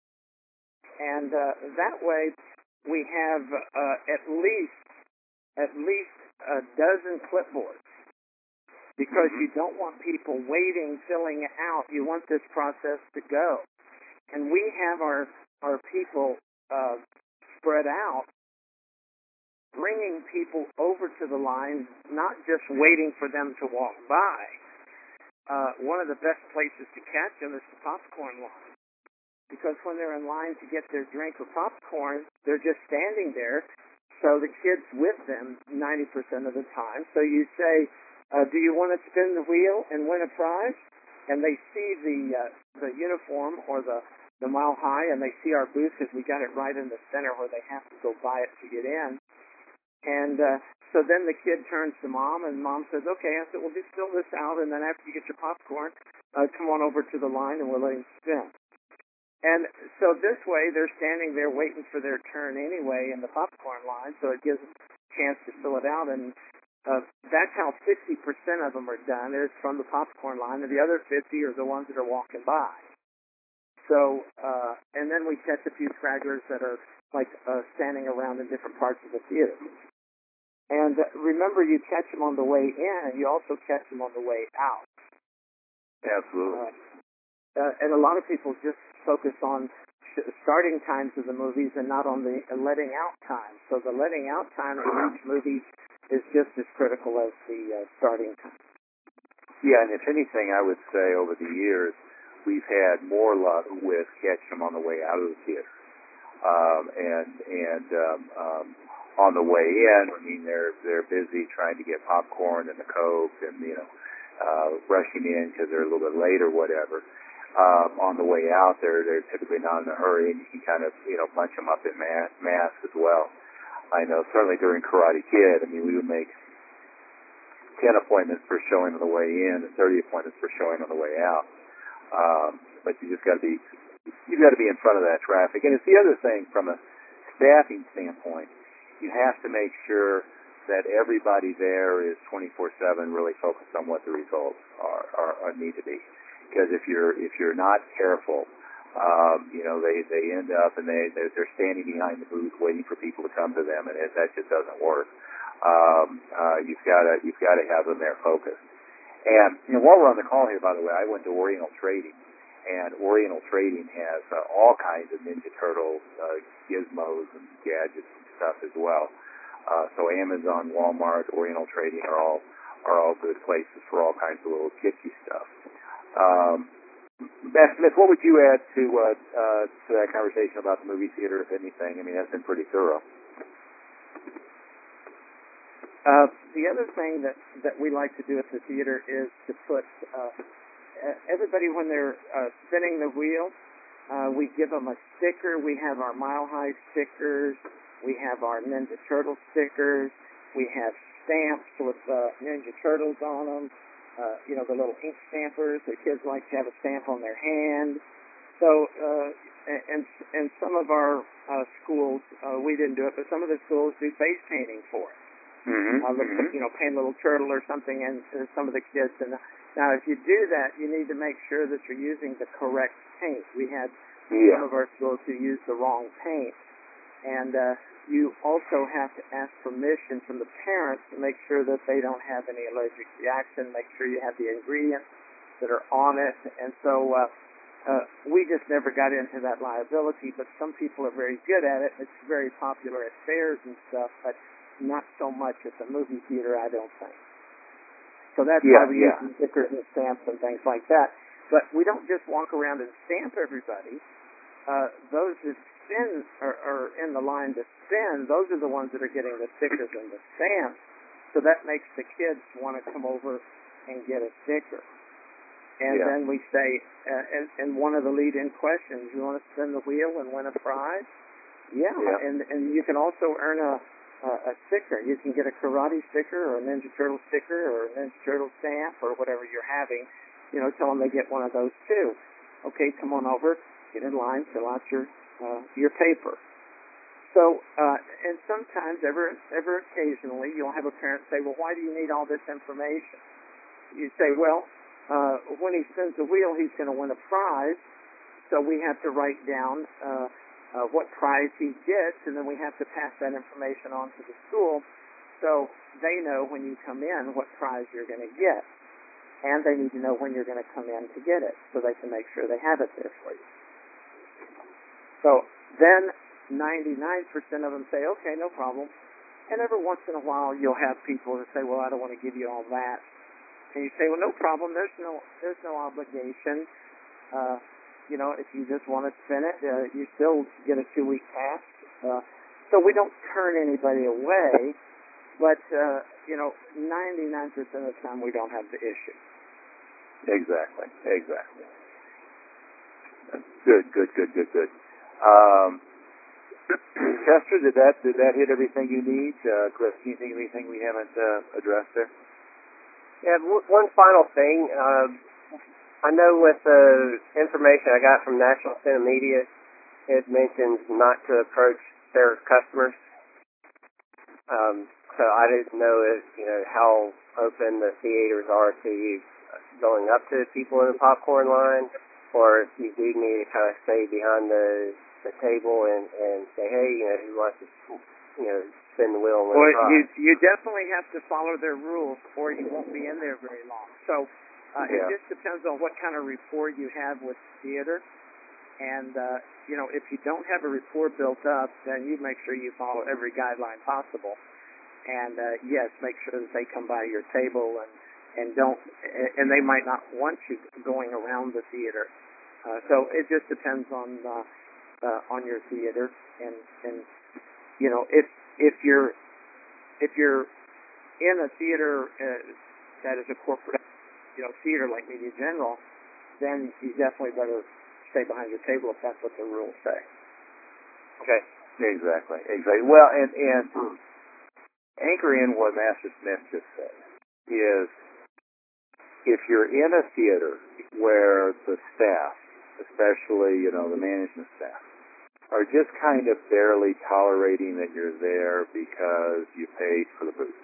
And uh, that way, we have uh, at least at least a dozen clipboards, because Mhm. you don't want people waiting, filling it out. You want this process to go. And we have our our people uh, spread out, bringing people over to the line, not just waiting for them to walk by. Uh, one of the best places to catch them is the popcorn line, because when they're in line to get their drink or popcorn, they're just standing there. So the kid's with them ninety percent of the time. So you say, uh, "Do you want to spin the wheel and win a prize?" And they see the uh, the uniform or the the Mile High, and they see our booth, because we got it right in the center where they have to go buy it to get in. And uh, so then the kid turns to mom, and mom says, "Okay." I said, "Well, just fill this out, and then after you get your popcorn, uh, come on over to the line, and we'll let him spin." And so this way, they're standing there waiting for their turn anyway in the popcorn line, so it gives them a chance to fill it out. And uh, that's how fifty percent of them are done, is from the popcorn line, and the other fifty are the ones that are walking by. So, uh, and then we catch a few stragglers that are like uh, standing around in different parts of the theater. And uh, remember, you catch them on the way in, and you also catch them on the way out. Absolutely. Uh, uh, and a lot of people just focus on sh- starting times of the movies and not on the uh, letting out time. So the letting out time of each movie is just as critical as the uh, starting time. Yeah, and if anything, I would say over the years, we've had more luck with catching them on the way out of the theater. Um, and and um, um, on the way in, I mean, they're they're busy trying to get popcorn and the Coke and, you know, uh, rushing in because they're a little bit late or whatever. Um, on the way out, they're they're typically not in a hurry, and you can kind of, you know, bunch them up in mass, mass as well. I know certainly during Karate Kid, I mean, we would make ten appointments per showing on the way in and thirty appointments per showing on the way out. Um, but you just got to be you got to be in front of that traffic. And it's the other thing from a staffing standpoint. You have to make sure that everybody there is twenty-four seven really focused on what the results are, are, are need to be. Because if you're if you're not careful, um, you know they, they end up and they they're, they're standing behind the booth waiting for people to come to them, and it, that just doesn't work. Um, uh, you've got to you've got to have them there focused. And you know, while we're on the call here, by the way, I went to Oriental Trading, and Oriental Trading has uh, all kinds of Ninja Turtle uh, gizmos and gadgets and stuff as well. Uh, so Amazon, Walmart, Oriental Trading are all are all good places for all kinds of little kitschy stuff. Um, Matt Smith, what would you add to uh, uh, to that conversation about the movie theater, if anything? I mean, that's been pretty thorough. Uh, the other thing that, that we like to do at the theater is to put uh, everybody, when they're uh, spinning the wheel, uh, we give them a sticker. We have our Mile High stickers. We have our Ninja Turtle stickers. We have stamps with uh, Ninja Turtles on them. Uh, you know, the little ink stampers. The kids like to have a stamp on their hand. So, uh, and and some of our uh, schools, uh, we didn't do it, but some of the schools do face painting for us. Mm-hmm. Uh, mm-hmm. You know, paint a little turtle or something, and uh, some of the kids. And now, if you do that, you need to make sure that you're using the correct paint. We had yeah. some of our schools who used the wrong paint, and uh, you also have to ask permission from the parents to make sure that they don't have any allergic reaction. Make sure you have the ingredients that are on it, and so uh, uh, we just never got into that liability. But some people are very good at it. It's very popular at fairs and stuff, but not so much at the movie theater, I don't think. So that's yeah, why we yeah. use stickers and stamps and things like that. But we don't just walk around and stamp everybody. Uh, those that spin are, are in the line to spin. Those are the ones that are getting the stickers and the stamps. So that makes the kids want to come over and get a sticker. And yeah. then we say, uh, and, and one of the lead-in questions, you want to spin the wheel and win a prize? Yeah, yeah. and and you can also earn a Uh, a sticker. You can get a karate sticker or a Ninja Turtle sticker or a Ninja Turtle stamp or whatever you're having. You know, tell them they get one of those too. Okay, come on over, get in line, fill out your uh, your paper. So, uh, and sometimes, ever ever occasionally, you'll have a parent say, well, why do you need all this information? You say, well, uh, when he spins the wheel, he's going to win a prize, so we have to write down uh, Uh, what prize he gets, and then we have to pass that information on to the school so they know when you come in what prize you're going to get. And they need to know when you're going to come in to get it so they can make sure they have it there for you. So then ninety-nine percent of them say, okay, no problem. And every once in a while you'll have people that say, well, I don't want to give you all that. And you say, well, no problem. There's no, there's no obligation. Uh, You know, if you just want to spin it, uh, you still get a two-week pass. Uh, so we don't turn anybody away, but, uh, you know, ninety-nine percent of the time we don't have the issue. Exactly, exactly. Good, good, good, good, good. Um, Chester, did that did that hit everything you need? Uh, Cliff, do you think of anything we haven't uh, addressed there? Yeah, w- one final thing. Uh, I know with the information I got from National Cinema Media, it mentions not to approach their customers. Um, so I didn't know if, you know, how open the theaters are to you going up to people in the popcorn line, or if you do need to kind of stay behind the the table and, and say, hey, you know, who wants to, you know, spin the wheel and win Well, a prize? you, you definitely have to follow their rules or you won't be in there very long. So Uh, yeah. It just depends on what kind of rapport you have with the theater. And, uh, you know, if you don't have a rapport built up, then you make sure you follow every guideline possible. And, uh, yes, make sure that they come by your table and, and don't, and they might not want you going around the theater. Uh, so it just depends on, uh, uh, on your theater. And, and, you know, if, if you're, if you're in a theater uh, that is a corporate, you know, theater like Media General, then you definitely better stay behind your table if that's what the rules say. Okay. Exactly. Exactly. Well, and and anchor in what Master Smith just said. is if you're in a theater where the staff, especially, you know, the management staff, are just kind of barely tolerating that you're there because you paid for the booth,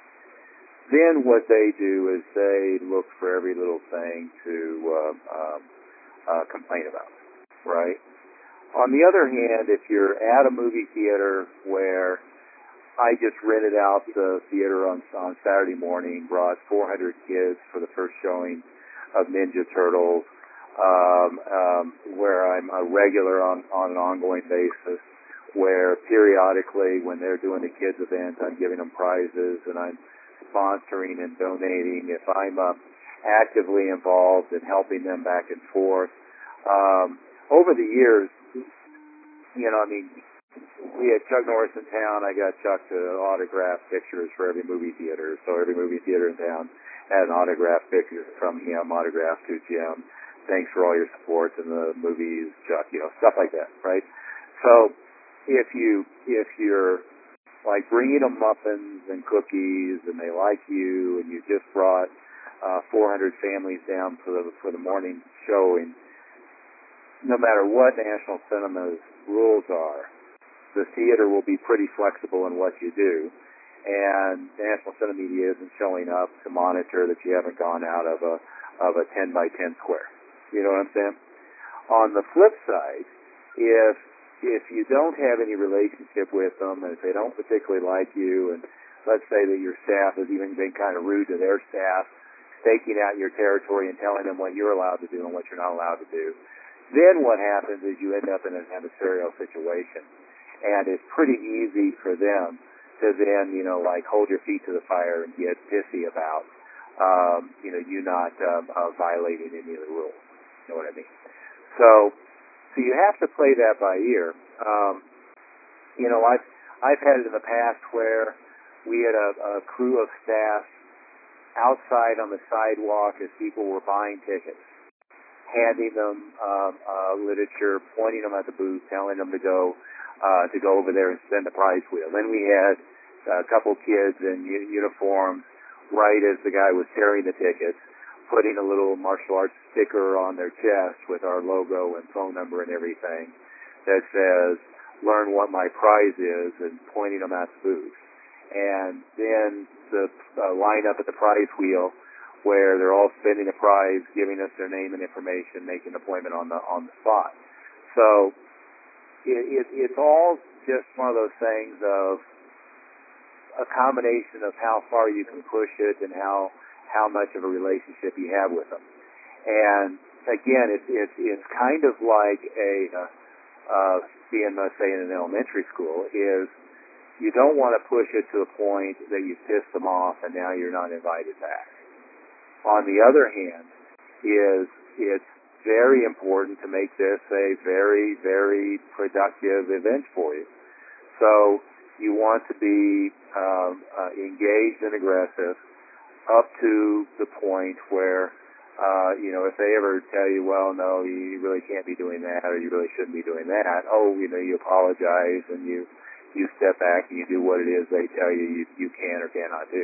then what they do is they look for every little thing to uh, um, uh, complain about, right? On the other hand, if you're at a movie theater where I just rented out the theater on, on Saturday morning, brought four hundred kids for the first showing of Ninja Turtles, um, um, where I'm a regular on, on an ongoing basis, where periodically when they're doing the kids event, I'm giving them prizes and I'm sponsoring and donating. If I'm uh, actively involved in helping them back and forth. Um, over the years, you know, I mean, we had Chuck Norris in town. I got Chuck to autograph pictures for every movie theater. So every movie theater in town had an autograph picture from him, autographed to Jim. Thanks for all your support in the movies, Chuck. You know, stuff like that, right? So if you if you're like bringing them muffins and cookies, and they like you, and you just brought uh, four hundred families down for the for the morning showing, no matter what National Cinema's rules are, the theater will be pretty flexible in what you do, and National Cinema Media isn't showing up to monitor that you haven't gone out of a of a ten by ten square. You know what I'm saying? On the flip side, if if you don't have any relationship with them, and if they don't particularly like you, and let's say that your staff has even been kind of rude to their staff, staking out your territory and telling them what you're allowed to do and what you're not allowed to do, then what happens is you end up in an adversarial situation. And it's pretty easy for them to then, you know, like hold your feet to the fire and get pissy about, um, you know, you not um, uh, violating any of the rules. You know what I mean? So, so you have to play that by ear. Um, you know, I've I've had it in the past where we had a, a crew of staff outside on the sidewalk as people were buying tickets, handing them um, uh, literature, pointing them at the booth, telling them to go. Uh, to go over there and spin the prize wheel. Then we had a couple kids in u- uniforms right as the guy was tearing the tickets, putting a little martial arts sticker on their chest with our logo and phone number and everything that says, learn what my prize is, and pointing them at the booth. And then the uh, line up at the prize wheel where they're all spinning a prize, giving us their name and information, making an appointment on the on the spot. So It, it, it's all just one of those things of a combination of how far you can push it and how how much of a relationship you have with them. And again, it's it's it's kind of like a uh, uh, being, let's say, in an elementary school, is you don't want to push it to the point that you piss them off and now you're not invited back. On the other hand, is it's very important to make this a very, very productive event for you. So you want to be um, uh, engaged and aggressive up to the point where, uh, you know, if they ever tell you, well, no, you really can't be doing that, or you really shouldn't be doing that, oh, you know, you apologize and you, you step back and you do what it is they tell you you, you can or cannot do.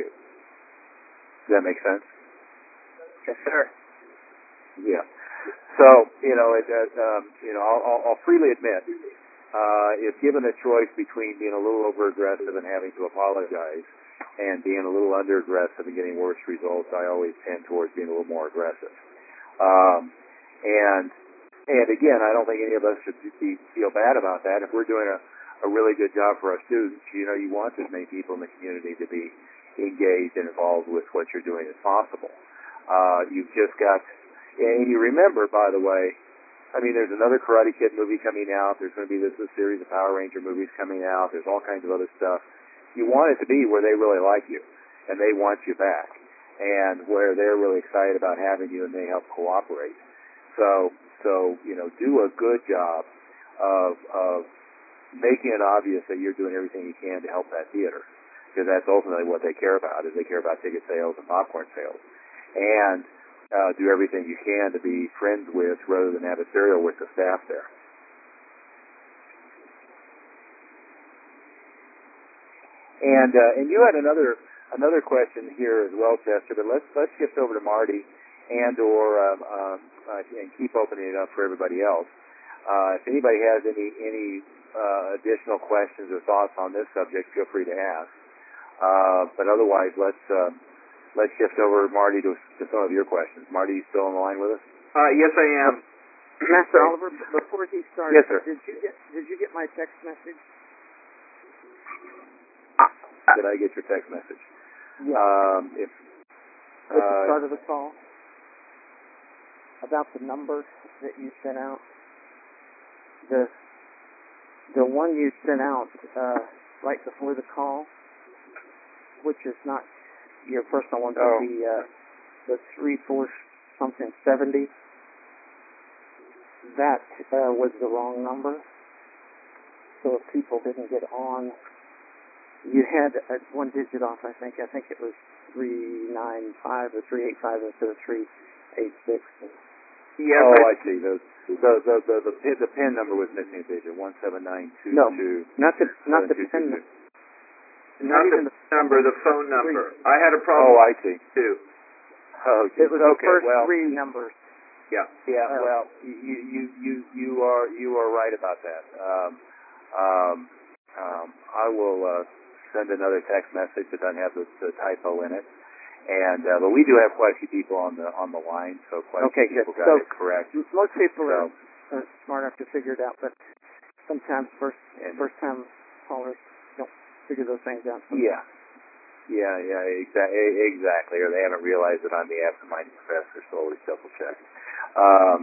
Does that make sense? Yes, sir. Yeah. So, you know, it, uh, um, you know, I'll, I'll, I'll freely admit, uh, if given a choice between being a little over-aggressive and having to apologize and being a little under-aggressive and getting worse results, I always tend towards being a little more aggressive. Um, and, and again, I don't think any of us should be, feel bad about that. If we're doing a, a really good job for our students, you know, you want as many people in the community to be engaged and involved with what you're doing as possible. Uh, you've just got... And you remember, by the way, I mean, there's another Karate Kid movie coming out. There's going to be this, this series of Power Ranger movies coming out. There's all kinds of other stuff. You want it to be where they really like you and they want you back, and where they're really excited about having you and they help cooperate. So, so you know, do a good job of, of making it obvious that you're doing everything you can to help that theater, because that's ultimately what they care about, is they care about ticket sales and popcorn sales. And Uh, do everything you can to be friends with rather than adversarial with the staff there. And uh, and you had another another question here as well, Chester, but let's let's shift over to Marty and or um, um, uh, and keep opening it up for everybody else. Uh, if anybody has any any uh, additional questions or thoughts on this subject, feel free to ask. Uh, but otherwise, let's uh, let's shift over, Marty, to, to some of your questions. Marty, you still on the line with us? Uh, yes, I am. Master Oliver, before he starts, yes, sir. did you get did you get my text message? Did I get your text message? Yeah. Um, if At the uh, start of the call, about the number that you sent out, the the one you sent out uh, right before the call, which is not your personal one, but Oh. the uh, the three four something seventy. That uh, was the wrong number. So if people didn't get on, you had uh, one digit off. I think. I think it was three nine five or three eight five instead of three eight six. Yes, oh, I, I see. The the the the the, pin, the pin number was missing a digit. One seven nine two No, two. not the not the two, pin. two, two. not the even the number, the phone number. I had a problem Oh, I see. too. Oh, geez. It was the okay. first well, three numbers. Yeah. yeah. uh, Well, you you you you are you are right about that. Um, um, um, I will uh, send another text message that doesn't have the, the typo in it. And uh, but we do have quite a few people on the on the line, so quite Okay, a few good. people got So, it correct. M- Most people So, are uh, smart enough to figure it out, but sometimes first and, first time callers don't figure those things out. yeah, yeah, yeah, exactly, exactly. Or they haven't realized that I'm the absent-minded professor, so always double check. Um,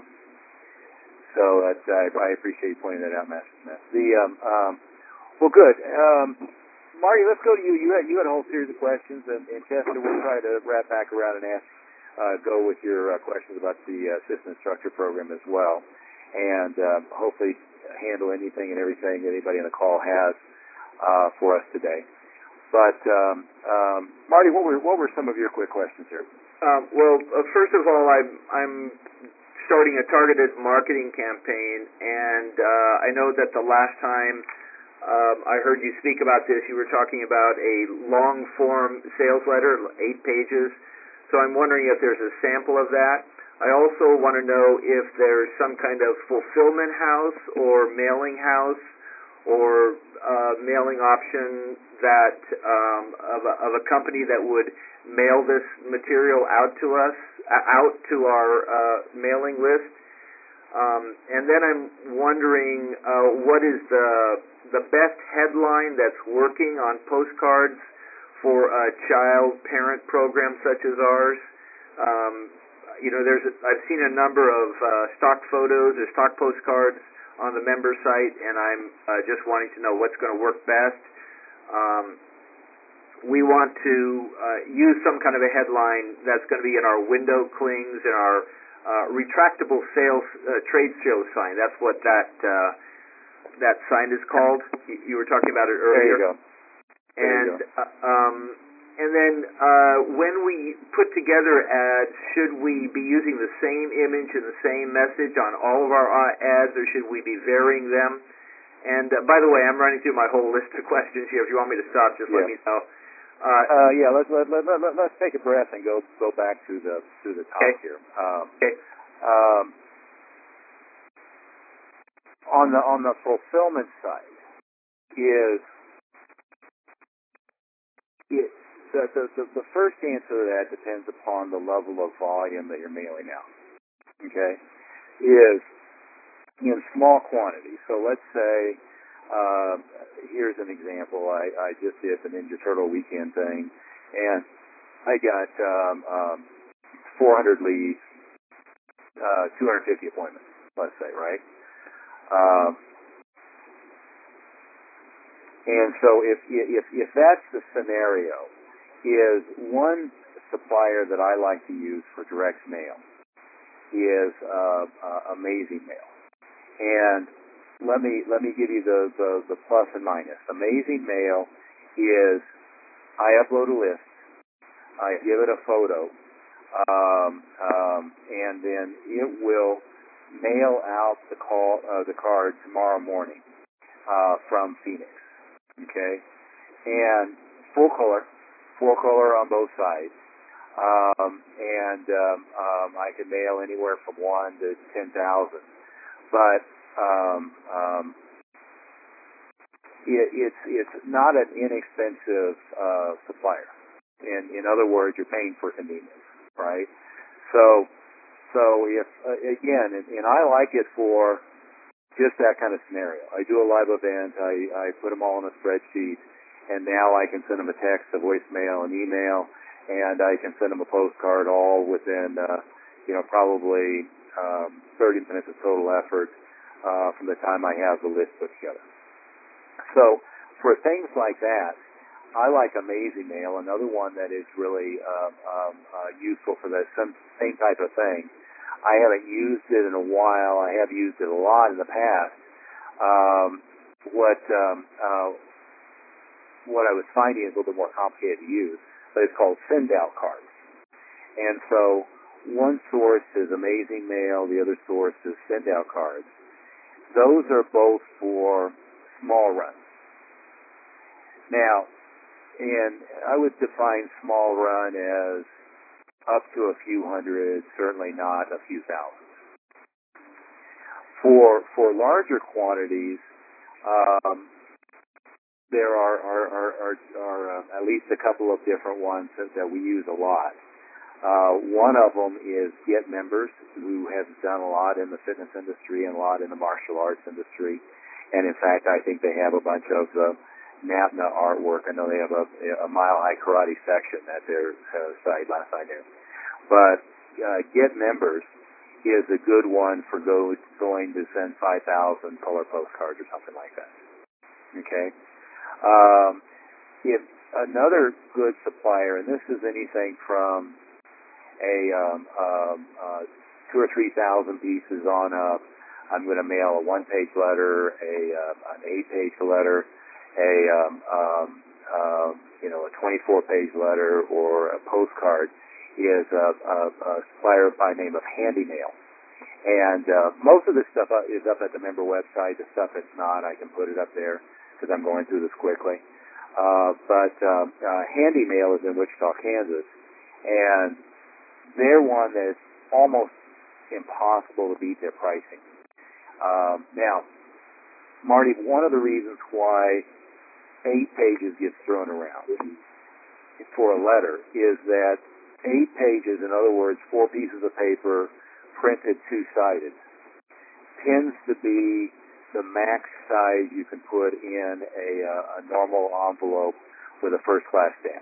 so that's, I, I appreciate you pointing that out, Master Smith. The um, um, well, good. Um, Marty, let's go to you. You had you had a whole series of questions, and, and Chester, we'll try to wrap back around and ask, uh, go with your uh, questions about the uh, system instructor program as well, and uh, hopefully handle anything and everything that anybody on the call has uh, for us today. But um, um, Marty, what were what were some of your quick questions here? Um, well, uh, first of all, I'm I'm starting a targeted marketing campaign, and uh, I know that the last time um, I heard you speak about this, you were talking about a long-form sales letter, eight pages. So I'm wondering if there's a sample of that. I also want to know if there's some kind of fulfillment house or mailing house or uh, mailing option that um, of, a, of a company that would mail this material out to us, uh, out to our uh, mailing list. Um, and then I'm wondering uh, what is the the best headline that's working on postcards for a child-parent program such as ours. Um, you know, there's a, I've seen a number of uh, stock photos or stock postcards on the member site, and I'm uh, just wanting to know what's going to work best. Um, we want to uh, use some kind of a headline that's going to be in our window clings, in our uh, retractable sales uh, trade show sign. That's what that uh, that sign is called. You, you were talking about it earlier. There you go. There and you go. Uh, um, and then uh, when we put together ads, should we be using the same image and the same message on all of our uh, ads, or should we be varying them? And uh, by the way, I'm running through my whole list of questions here. If you want me to stop, just Yeah. let me know. Uh, Uh, yeah, let's let, let, let, let, let's take a breath and go go back to the to the top Okay. here. Um, okay. um, on the on the fulfillment side is it, the, the the the first answer to that depends upon the level of volume that you're mailing out. Okay, is in small quantities. So let's say, uh, here's an example. I, I just did the Ninja Turtle weekend thing, and I got um, um, four hundred leads, uh, two hundred fifty appointments, let's say, right? Um, and so if, if, if that's the scenario, is one supplier that I like to use for direct mail is uh, uh, Amazing Mail. And let me let me give you the, the, the plus and minus. Amazing Mail is I upload a list, I give it a photo, um, um, and then it will mail out the call uh, the card tomorrow morning uh, from Phoenix. Okay, and full color, full color on both sides. Um, and um, um, I can mail anywhere from one to ten thousand. But um, um, it, it's it's not an inexpensive uh, supplier. In in other words, you're paying for convenience, right? So so if uh, again, and, and I like it for just that kind of scenario. I do a live event. I I put them all in a spreadsheet, and now I can send them a text, a voicemail, an email. And I can send them a postcard all within, uh, you know, probably um, thirty minutes of total effort uh, from the time I have the list put together. So for things like that, I like Amazing Mail, another one that is really um, um, uh, useful for the same, same type of thing. I haven't used it in a while. I have used it a lot in the past. Um, what um, uh, what I was finding is a little bit more complicated to use. But it's called send-out cards. And so one source is Amazing Mail, the other source is send-out cards. Those are both for small runs. Now, and I would define small run as up to a few hundred, certainly not a few thousand. For for larger quantities, um, there are are, are, are, are uh, at least a couple of different ones that, that we use a lot. Uh, one of them is Get Members, who has done a lot in the fitness industry and a lot in the martial arts industry. And in fact, I think they have a bunch of uh, NAPNA artwork. I know they have a, a Mile High Karate section at their uh, site, last I knew. But uh, Get Members is a good one for go, going to send five thousand color postcards or something like that. Okay? Um, if another good supplier, and this is anything from a um, um, uh, two or three thousand pieces on up, I'm going to mail a one-page letter, a uh, an eight-page letter, a um, um, uh, you know a twenty-four page letter, or a postcard, is a, a, a supplier by name of Handy Mail. And uh, most of this stuff is up at the member website. The stuff that's not, I can put it up there, because I'm going through this quickly. Uh, but uh, uh, Handy Mail is in Wichita, Kansas, and they're one that's almost impossible to beat their pricing. Um, now, Marty, one of the reasons why eight pages gets thrown around for a letter is that eight pages, in other words, four pieces of paper printed two-sided, tends to be the max size you can put in a, uh, a normal envelope with a first-class stamp.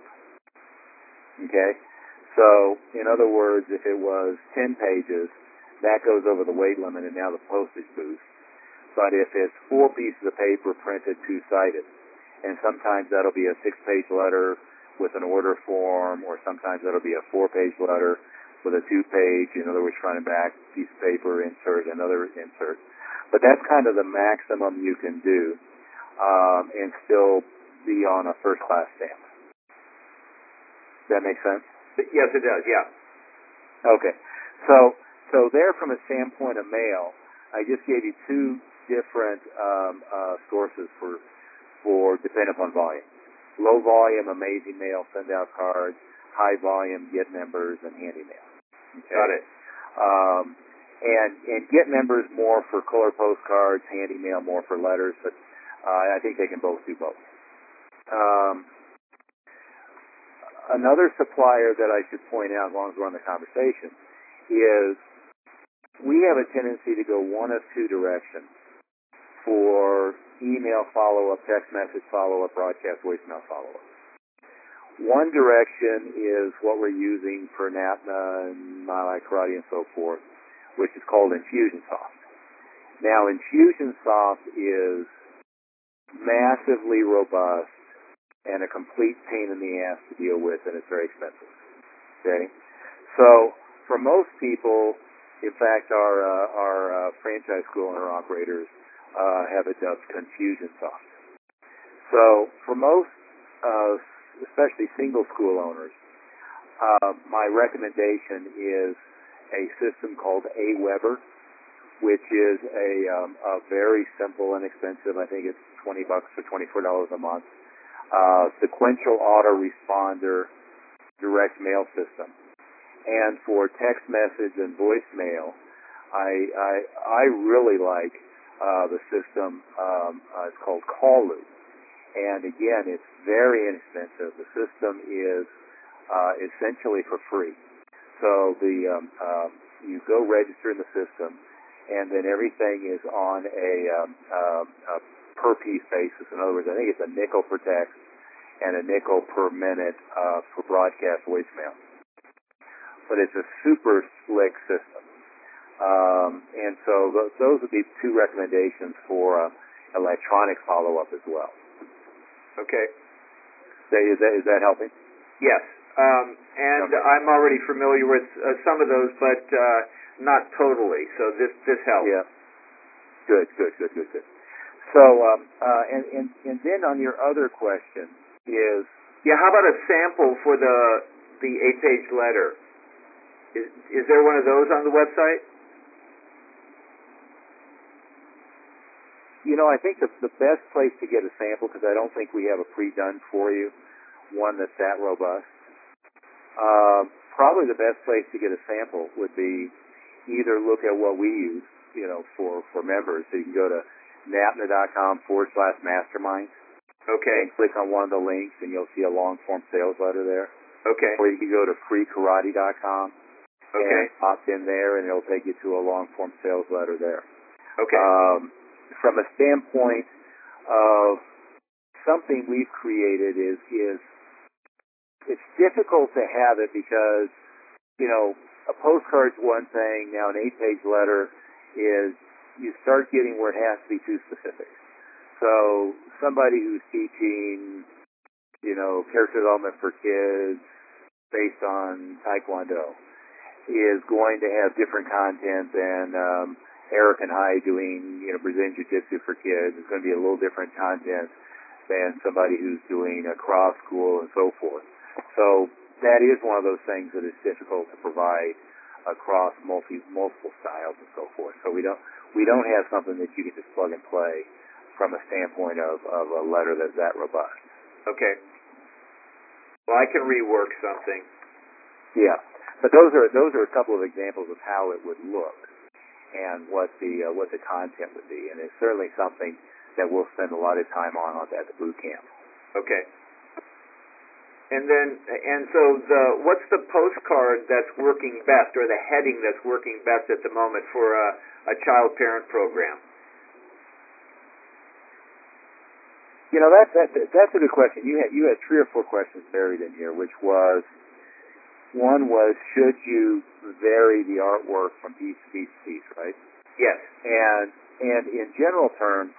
Okay? So, in other words, if it was ten pages, that goes over the weight limit and now the postage boost. But if it's four pieces of paper printed two-sided, and sometimes that'll be a six-page letter with an order form, or sometimes that'll be a four-page letter with a two-page, in other words, front and back, piece of paper, insert, another insert. But that's kind of the maximum you can do, um, and still be on a first-class stamp. Does that make sense? Yes, it does, yeah. Okay. So, so there, from a standpoint of mail, I just gave you two different um, uh, sources for, for depending upon volume. Low volume, Amazing Mail, send out cards. High volume, Get Members, and Handy Mail. Okay? Got it. Um, and and Get Members more for color postcards, Handy Mail more for letters, but uh, I think they can both do both. Um, another supplier that I should point out, as long as we're on the conversation, is we have a tendency to go one of two directions for email follow-up, text message follow-up, broadcast voicemail follow-up. One direction is what we're using for NAPNA and Mile High Karate and so forth, which is called Infusionsoft. Now, Infusionsoft is massively robust and a complete pain in the ass to deal with, and it's very expensive. Okay? So, for most people, in fact, our uh, our uh, franchise school owner-operators uh, have it dubbed Confusionsoft. So, for most, uh, especially single school owners, uh, my recommendation is a system called Aweber, which is a, um, a very simple and inexpensive. I think it's twenty bucks or twenty-four dollars a month. uh, sequential autoresponder direct mail system. And for text message and voicemail, I I, I really like uh, the system. Um, uh, it's called Call Loop, and again, it's very inexpensive. The system is uh, essentially for free. So the um, um, you go register in the system, and then everything is on a, um, um, a per piece basis. In other words, I think it's a nickel per text and a nickel per minute uh, for broadcast voicemail. But it's a super slick system. Um, and so th- those would be two recommendations for uh, electronic follow-up as well. Okay. Say, is that, is that helping? Yes. Um, and Okay. I'm already familiar with uh, some of those, but uh, not totally. So this this helps. Yeah. Good, good, good, good, good. So, um, uh, and, and, and then on your other question is... Yeah, how about a sample for the the eight-page letter? Is is there one of those on the website? You know, I think the, the best place to get a sample, because I don't think we have a pre-done for you, one that's that robust, uh, probably the best place to get a sample would be either look at what we use, you know, for, for members. So you can go to napna.com forward slash mastermind. Okay. And click on one of the links, and you'll see a long-form sales letter there. Okay. Or you can go to free karate dot com. Okay. And opt in there, and it'll take you to a long-form sales letter there. Okay. Um, from a standpoint of something we've created is is it's difficult to have it because, you know, a postcard's one thing. Now an eight-page letter is you start getting where it has to be too specific. So somebody who's teaching, you know, character development for kids based on Taekwondo is going to have different content than um, Eric and I doing, you know, Brazilian Jiu-Jitsu for kids. It's going to be a little different content than somebody who's doing a cross school and so forth. So that is one of those things that is difficult to provide across multi, multiple styles and so forth. So we don't we don't have something that you can just plug and play from a standpoint of, of a letter that's that robust. Okay. Well, I can rework something. Yeah, but those are those are a couple of examples of how it would look and what the uh, what the content would be, and it's certainly something that we'll spend a lot of time on at the boot camp. Okay. And then, and so the what's the postcard that's working best, or the heading that's working best at the moment for a, a child-parent program? You know, that, that that's a good question. You had you had three or four questions buried in here, which was one was should you vary the artwork from piece to piece to piece, right? Yes. And and in general terms,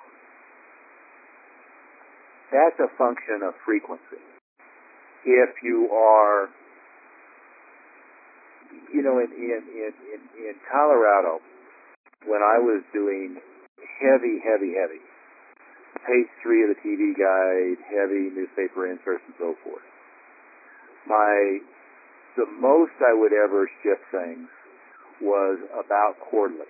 that's a function of frequency. If you are, you know, in, in, in, in, in Colorado, when I was doing heavy, heavy, heavy, page three of the T V guide, heavy newspaper inserts and so forth, my, the most I would ever ship things was about quarterly.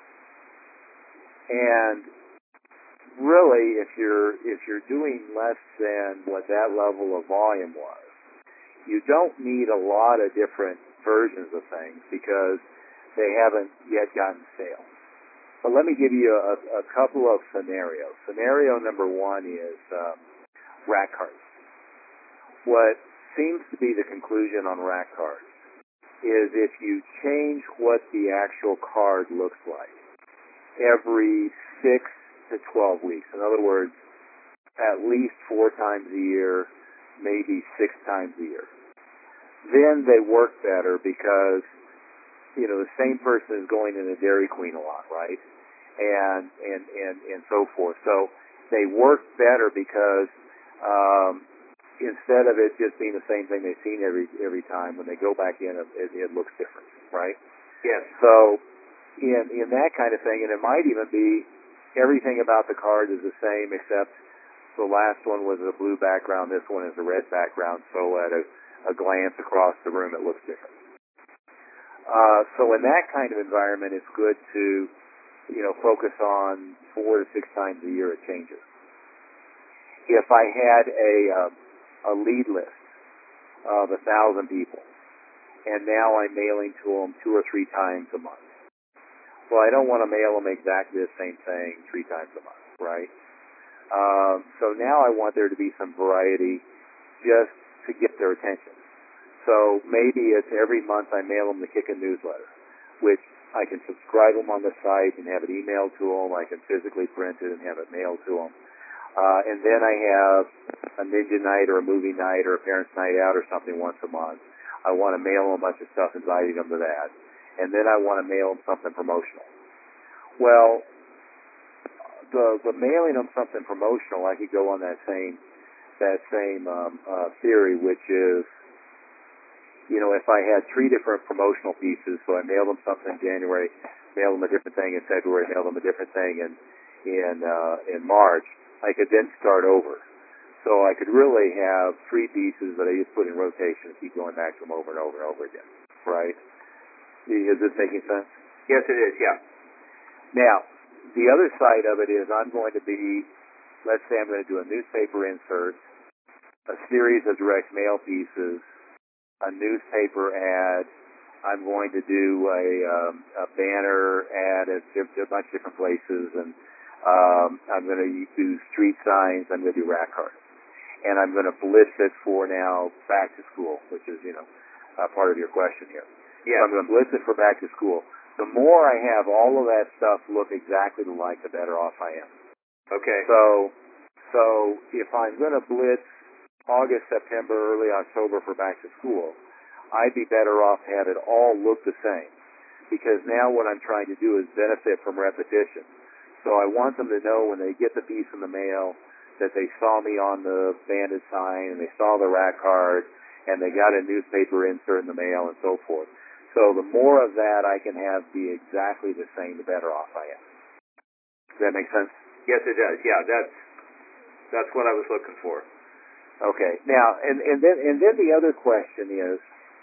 And really, if you're, if you're doing less than what that level of volume was, you don't need a lot of different versions of things because they haven't yet gotten stale. But let me give you a, a couple of scenarios. Scenario number one is um, rack cards. What seems to be the conclusion on rack cards is if you change what the actual card looks like every six to twelve weeks, in other words, at least four times a year, maybe six times a year, then they work better because, you know, the same person is going into Dairy Queen a lot, right? And and and, and so forth. So they work better because um, instead of it just being the same thing they've seen every every time, when they go back in, it, it looks different, right? Yes. So in in that kind of thing, and it might even be everything about the card is the same except the last one was a blue background, this one is a red background, so at a a glance across the room, it looks different. Uh, so in that kind of environment, it's good to, you know, focus on four to six times a year it changes. if I had a uh, a lead list of a thousand people, and now I'm mailing to them two or three times a month. Well, I don't want to mail them exactly the same thing three times a month, right? Um, so now I want there to be some variety just to get their attention. So maybe it's every month I mail them the Kickin' newsletter, which I can subscribe them on the site and have it emailed to them. I can physically print it and have it mailed to them. Uh, and then I have a ninja night or a movie night or a parents' night out or something once a month. I want to mail them a bunch of stuff inviting them to that. And then I want to mail them something promotional. Well, the the mailing them something promotional, I could go on that same that same um, uh, theory, which is, you know, if I had three different promotional pieces, so I mail them something in January, mail them a different thing in February, mail them a different thing in in uh, in March, I could then start over. So I could really have three pieces that I just put in rotation and keep going back to them over and over and over again, right? Is this making sense? Yes, it is, yeah. Now, the other side of it is I'm going to be, let's say I'm going to do a newspaper insert, a series of direct mail pieces, a newspaper ad. I'm going to do a, um, a banner ad at a bunch of different places, and um, I'm going to do street signs. I'm going to do rack cards. And I'm going to blitz it for now back to school, which is, you know, uh, part of your question here. Yeah. So I'm going to blitz it for back to school. The more I have all of that stuff look exactly alike, the better off I am. Okay. So, so if I'm going to blitz August, September, early October for back to school, I'd be better off to have it all look the same, because now what I'm trying to do is benefit from repetition. So I want them to know when they get the piece in the mail that they saw me on the banded sign and they saw the rack card and they got a newspaper insert in the mail and so forth. So the more of that I can have be exactly the same, the better off I am. Does that make sense? Yes, it does. Yeah, that's that's what I was looking for. Okay. Now, and, and then and then the other question is,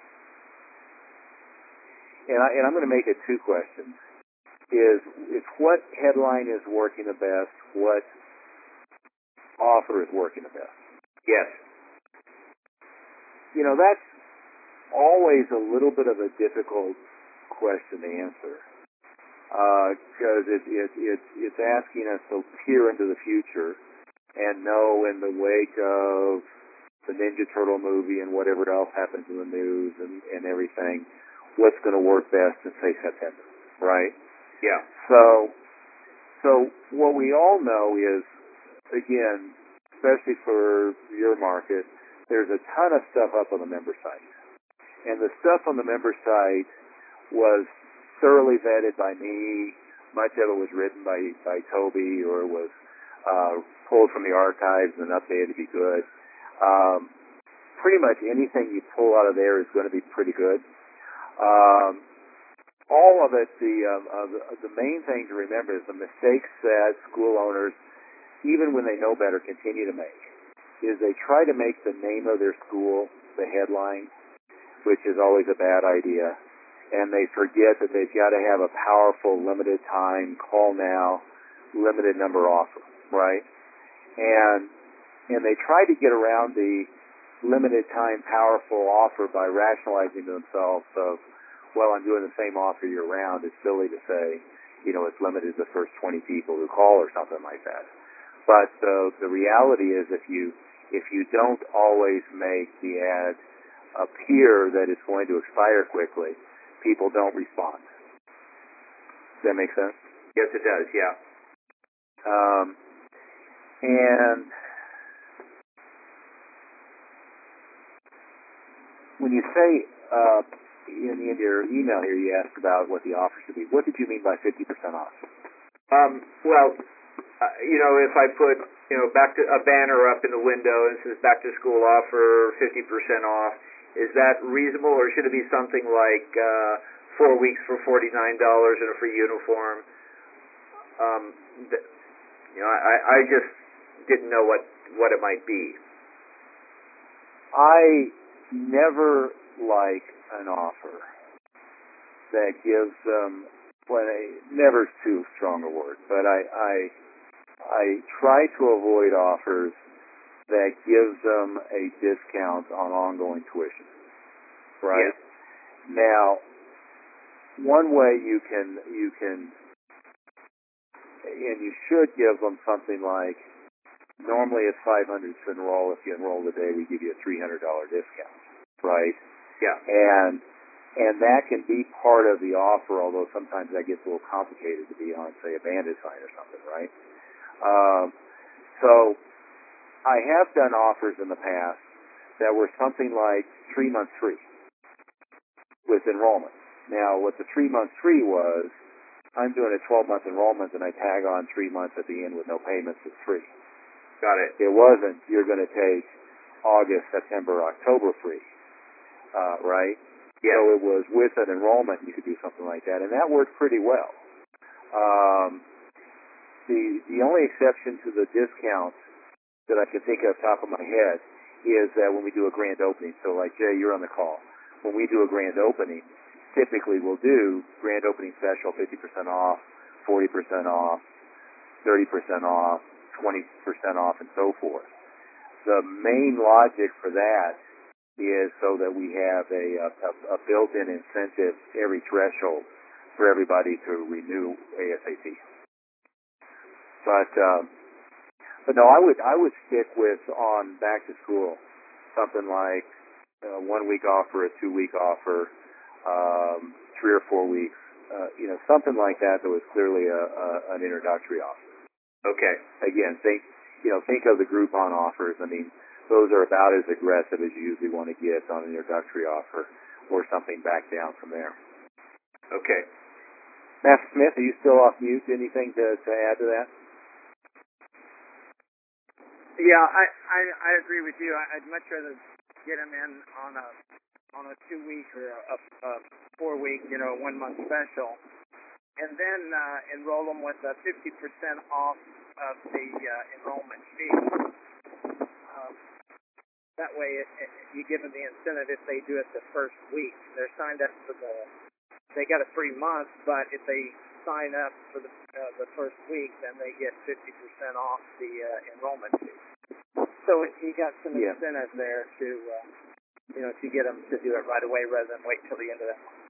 and, I, and I'm going to make it two questions, is, is what headline is working the best, what offer is working the best? Yes. You know, that's always a little bit of a difficult question to answer, because uh, it, it, it, it's asking us to peer into the future and know in the wake of the Ninja Turtle movie and whatever else happens in the news and, and everything, what's going to work best in, say, September, right? Yeah. So, so what we all know is, again, especially for your market, there's a ton of stuff up on the member site. And the stuff on the member site was thoroughly vetted by me. Much of it was written by, by Toby, or was uh, pulled from the archives and updated to be good. Um, pretty much anything you pull out of there is going to be pretty good. Um, all of it, the, um, uh, the the main thing to remember is the mistakes that school owners, even when they know better, continue to make, is they try to make the name of their school the headline, which is always a bad idea. And they forget that they've got to have a powerful, limited time, call now, limited number offer, right? And and they try to get around the limited time, powerful offer by rationalizing to themselves of, well, I'm doing the same offer year round. It's silly to say, you know, it's limited to the first twenty people who call or something like that. But uh, the reality is, if you if you don't always make the ad appear that it's going to expire quickly, people don't respond. Does that make sense? Yes, it does, yeah. Um, and when you say, uh, in, in your email here, you asked about what the offer should be. What did you mean by fifty percent off? Um, well, uh, you know, if I put, you know, back to a banner up in the window and says back to school offer fifty percent off, is that reasonable, or should it be something like uh, four weeks for forty-nine dollars and a free uniform? Um, th- you know, I, I just didn't know what, what it might be. I never like an offer that gives them, well, never too strong a word, but I, I, I try to avoid offers that gives them a discount on ongoing tuition, right? Yes. Now, one way you can you can and you should give them something like, normally it's five hundred dollars to enroll. If you enroll today, we give you a three hundred dollars discount, right? Yeah. And and that can be part of the offer, although sometimes that gets a little complicated to be on, say, a bandit sign or something, right? Um, so I have done offers in the past that were something like three months free with enrollment. Now, what the three months free was, I'm doing a twelve-month enrollment and I tag on three months at the end with no payments. It's free. Got it. It wasn't, you're going to take August, September, October free, uh, right? Yeah. So it was with an enrollment, you could do something like that, and that worked pretty well. Um, the the only exception to the discount that I can think of top of my head is that when we do a grand opening. So, like Jay, you're on the call. When we do a grand opening, typically we'll do grand opening special, fifty percent off, forty percent off, thirty percent off, twenty percent off, and so forth. The main logic for that is so that we have a, a, a built-in incentive every threshold for everybody to renew ASAP. But um, but no, I would I would stick with on back to school something like a one week offer, a two week offer, um, three or four weeks, uh, you know, something like that that was clearly a, a an introductory offer. Okay. Again, think you know think of the Groupon offers. I mean, those are about as aggressive as you usually want to get on an introductory offer, or something back down from there. Okay. Matt Smith, are you still off mute? Anything to, to add to that? Yeah, I, I I agree with you. I, I'd much rather get them in on a on a two week or a, a four week, you know, one month special, and then uh, enroll them with a fifty percent off of the uh, enrollment fee. Um, that way, it, it, you give them the incentive if they do it the first week. They're signed up for the, they got a free month, but if they sign up for the uh, the first week, then they get fifty percent off the uh, enrollment fee. So it, you got some Yeah. incentive there to, uh, you know, to get them to do it right away rather than wait till the end of that month.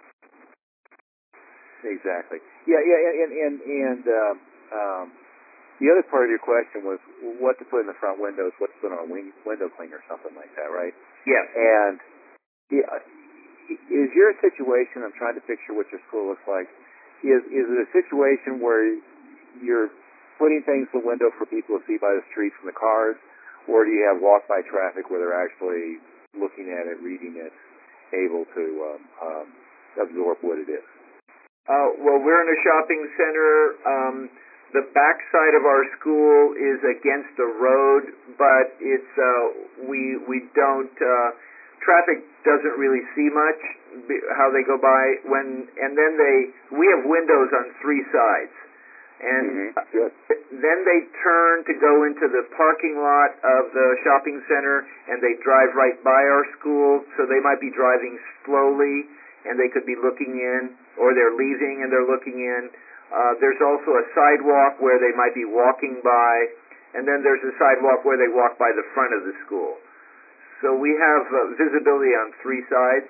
Exactly. Yeah, yeah, and and and um, um, the other part of your question was what to put in the front windows, what to put on a wing, window cleaner, something like that, right? Yes. And yeah, is your situation? I'm trying to picture what your school looks like. Is is it a situation where you're putting things in the window for people to see by the street from the cars, or do you have walk-by traffic where they're actually looking at it, reading it, able to um, um, absorb what it is? Uh, well, we're in a shopping center. Um, the back side of our school is against the road, but it's uh, we we don't uh, traffic doesn't really see much how they go by when, and then they we have windows on three sides, and Mm-hmm. Good. then they turn to go into the parking lot of the shopping center, and they drive right by our school. So they might be driving slowly, and they could be looking in, or they're leaving and they're looking in. Uh, there's also a sidewalk where they might be walking by, and then there's a sidewalk where they walk by the front of the school. So we have uh, visibility on three sides,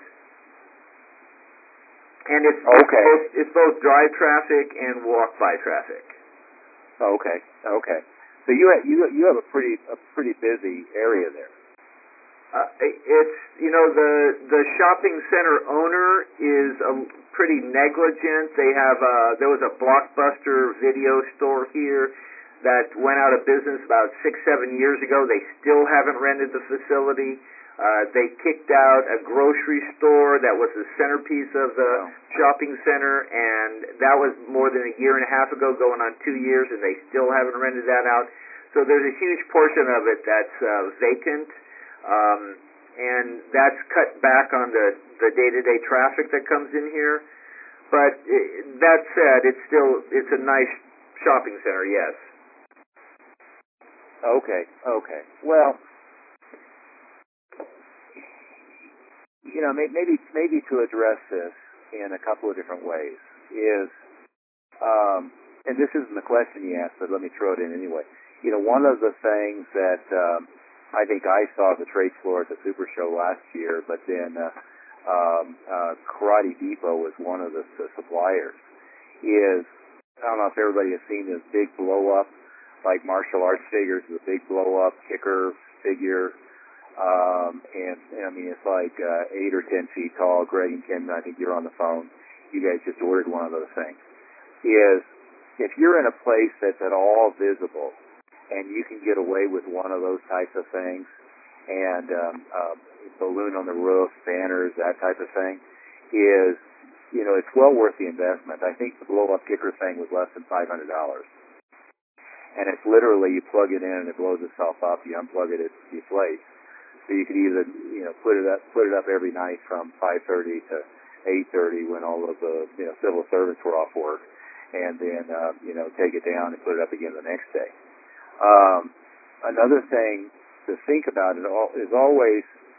and it's Okay. both, it's both drive traffic and walk-by traffic. Okay. Okay. So you have, you you have a pretty a pretty busy area there. Uh, it's, you know, the the shopping center owner is a pretty negligent. They have a, there was a Blockbuster video store here that went out of business about six, seven years ago. They still haven't rented the facility. Uh, they kicked out a grocery store that was the centerpiece of the Wow. shopping center, and that was more than a year and a half ago, going on two years, and they still haven't rented that out. So there's a huge portion of it that's uh, vacant. Um, and that's cut back on the, the day-to-day traffic that comes in here. But it, that said, it's still, it's a nice shopping center, yes. Okay. Okay. Well, you know, may- maybe maybe to address this in a couple of different ways is, um, and this isn't the question you asked, but let me throw it in anyway. You know, one of the things that um, I think I saw the trade floor at the Super Show last year, but then uh, um, uh, Karate Depot was one of the, the suppliers. Is I don't know if everybody has seen this big blow up, like martial arts figures, the big blow up kicker figure. Um, and, and I mean, it's like uh, eight or ten feet tall. Greg and Ken, I think you're on the phone. You guys just ordered one of those things. Is if you're in a place that's at all visible, and you can get away with one of those types of things, and um, uh, balloon on the roof, banners, that type of thing, is you know, it's well worth the investment. I think the blow-up kicker thing was less than five hundred dollars. And it's literally, you plug it in and it blows itself up. You unplug it, it deflates. So you could either, you know, put it up, put it up every night from five thirty to eight thirty when all of the, you know, civil servants were off work, and then, uh, you know, take it down and put it up again the next day. Um, another thing to think about it all is always,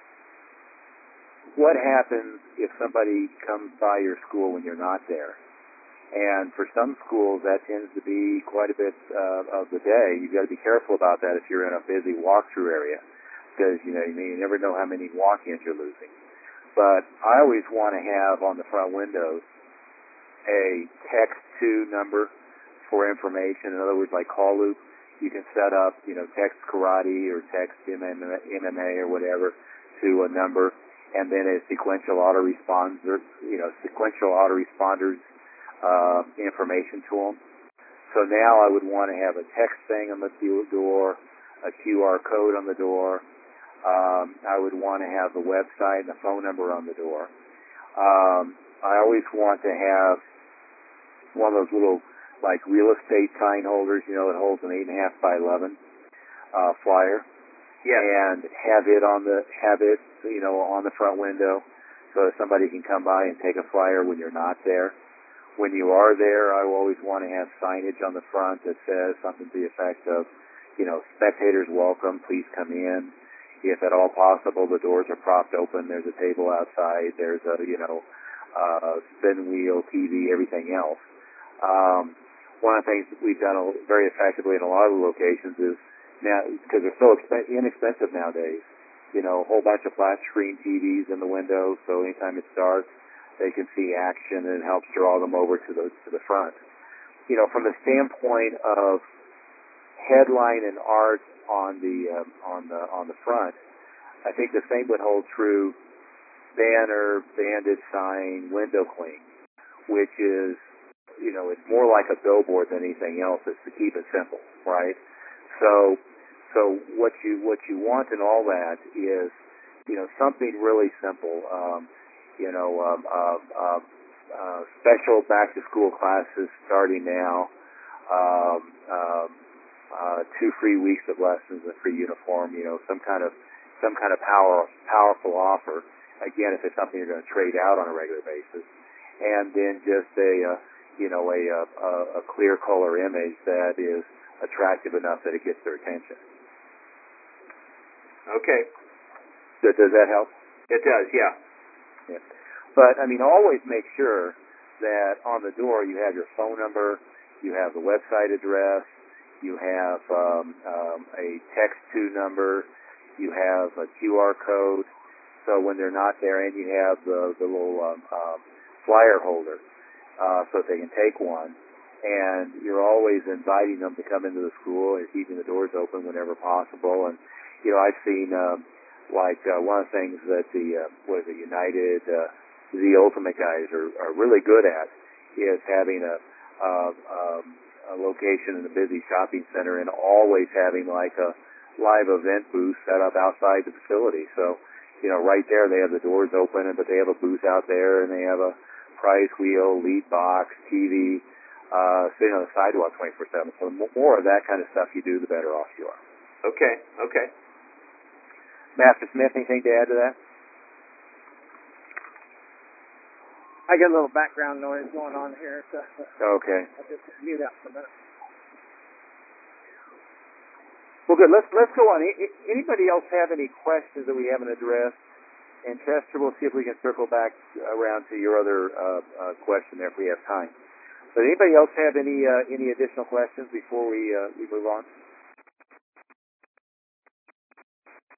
what happens if somebody comes by your school when you're not there? And for some schools, that tends to be quite a bit uh, of the day. You've got to be careful about that if you're in a busy walkthrough area, because you know you, may, you never know how many walk-ins you're losing. But I always want to have on the front windows a text to number for information. In other words, like call loop, you can set up, you know, text karate or text M M A or whatever to a number, and then a sequential autoresponder, you know, sequential autoresponders uh, information to them. So now I would want to have a text thing on the door, a Q R code on the door. Um, I would want to have the website and the phone number on the door. Um, I always want to have one of those little, like, real estate sign holders, you know, that holds an eight and a half by eleven uh, flyer. Yeah. And have it on the have it, you know, on the front window, so that somebody can come by and take a flyer when you're not there. When you are there, I always want to have signage on the front that says something to the effect of, you know, spectators welcome, please come in. If at all possible, the doors are propped open. There's a table outside. There's a, you know, uh, spin wheel, T V, everything else. Um, one of the things that we've done very effectively in a lot of the locations is, now, because they're so exp- inexpensive nowadays, you know, a whole bunch of flat screen T Vs in the window, so anytime it's dark, they can see action, and it helps draw them over to the to the front. You know, from the standpoint of headline and art on the um, on the on the front, I think the same would hold true banner, bandit sign, window cling, which is, you know, it's more like a billboard than anything else. It's to keep it simple, right? So, so what you what you want in all that is, you know, something really simple. Um, you know, um, uh, uh, uh, special back to school classes starting now. Um, um, uh, two free weeks of lessons and free uniform. You know, some kind of some kind of power powerful offer. Again, if it's something you're going to trade out on a regular basis, and then just a uh, you know a, a a clear color image that is attractive enough that it gets their attention. Okay. Does, does that help? It does, yeah. Yeah. But, I mean, always make sure that on the door you have your phone number, you have the website address, you have um, um, a text to number, you have a Q R code, so when they're not there, and you have the, the little um, um, flyer holder uh, so that they can take one. And you're always inviting them to come into the school and keeping the doors open whenever possible. And, you know, I've seen, um, like, uh, one of the things that the, uh, what is it, United, uh, the Ultimate guys are, are really good at is having a, uh, um, a location in a busy shopping center and always having, like, a live event booth set up outside the facility. So, you know, right there they have the doors open, but they have a booth out there, and they have a prize wheel, lead box, T V, Uh, sitting on the sidewalk twenty-four seven. So the more of that kind of stuff you do, the better off you are. Okay, okay. Master Smith, anything to add to that? I get a little background noise going on here, so Okay. I'll just mute out for a minute. Well, good. Let's let's go on. I, anybody else have any questions that we haven't addressed? And Chester, we'll see if we can circle back around to your other uh, uh, question there if we have time. But anybody else have any uh, any additional questions before we uh, we move on?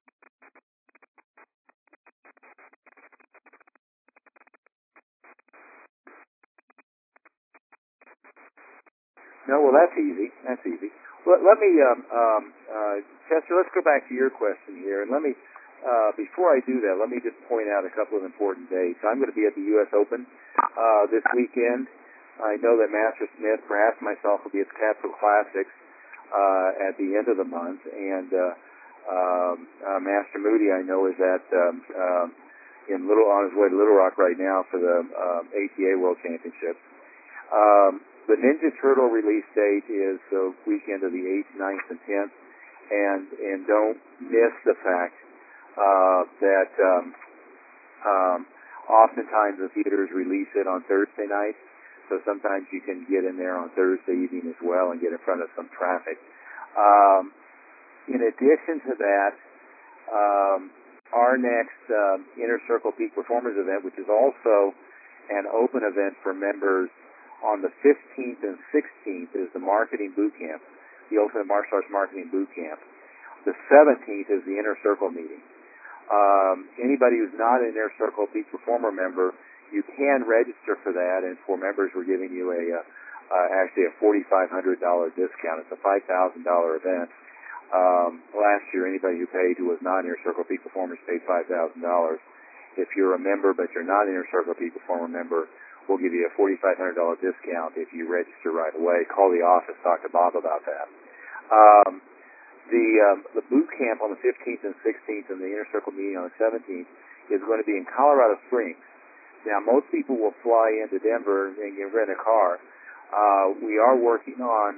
No, well, that's easy. That's easy. Well, let me, um, um, uh, Chester, let's go back to your question here, and let me, uh, before I do that, let me just point out a couple of important dates. I'm going to be at the U S Open uh, this weekend. I know that Master Smith, perhaps myself, will be at the Capitol Classics uh, at the end of the month, and uh, um, uh, Master Moody, I know, is at um, um, in Little on his way to Little Rock right now for the um, A T A World Championships. Um, the Ninja Turtle release date is the weekend of the eighth, ninth, and tenth, and and don't miss the fact uh, that um, um, oftentimes the theaters release it on Thursday night, so sometimes you can get in there on Thursday evening as well and get in front of some traffic. Um, in addition to that, um, our next um, Inner Circle Peak Performers event, which is also an open event for members, on the fifteenth and sixteenth is the Marketing Boot Camp, the Ultimate Martial Arts Marketing Boot Camp. The seventeenth is the Inner Circle meeting. Um, anybody who's not an Inner Circle Peak Performer member, you can register for that, and for members we're giving you a uh, uh, actually a forty-five hundred dollars discount. It's a five thousand dollars event. Um, last year, anybody who paid who was not Inner Circle Peak Performers paid five thousand dollars. If you're a member but you're not an Inner Circle Peak Performer member, we'll give you a forty-five hundred dollars discount if you register right away. Call the office, talk to Bob about that. Um, the um, the boot camp on the fifteenth and sixteenth and the Inner Circle meeting on the seventeenth is going to be in Colorado Springs. Now, most people will fly into Denver and you rent a car. Uh, we are working on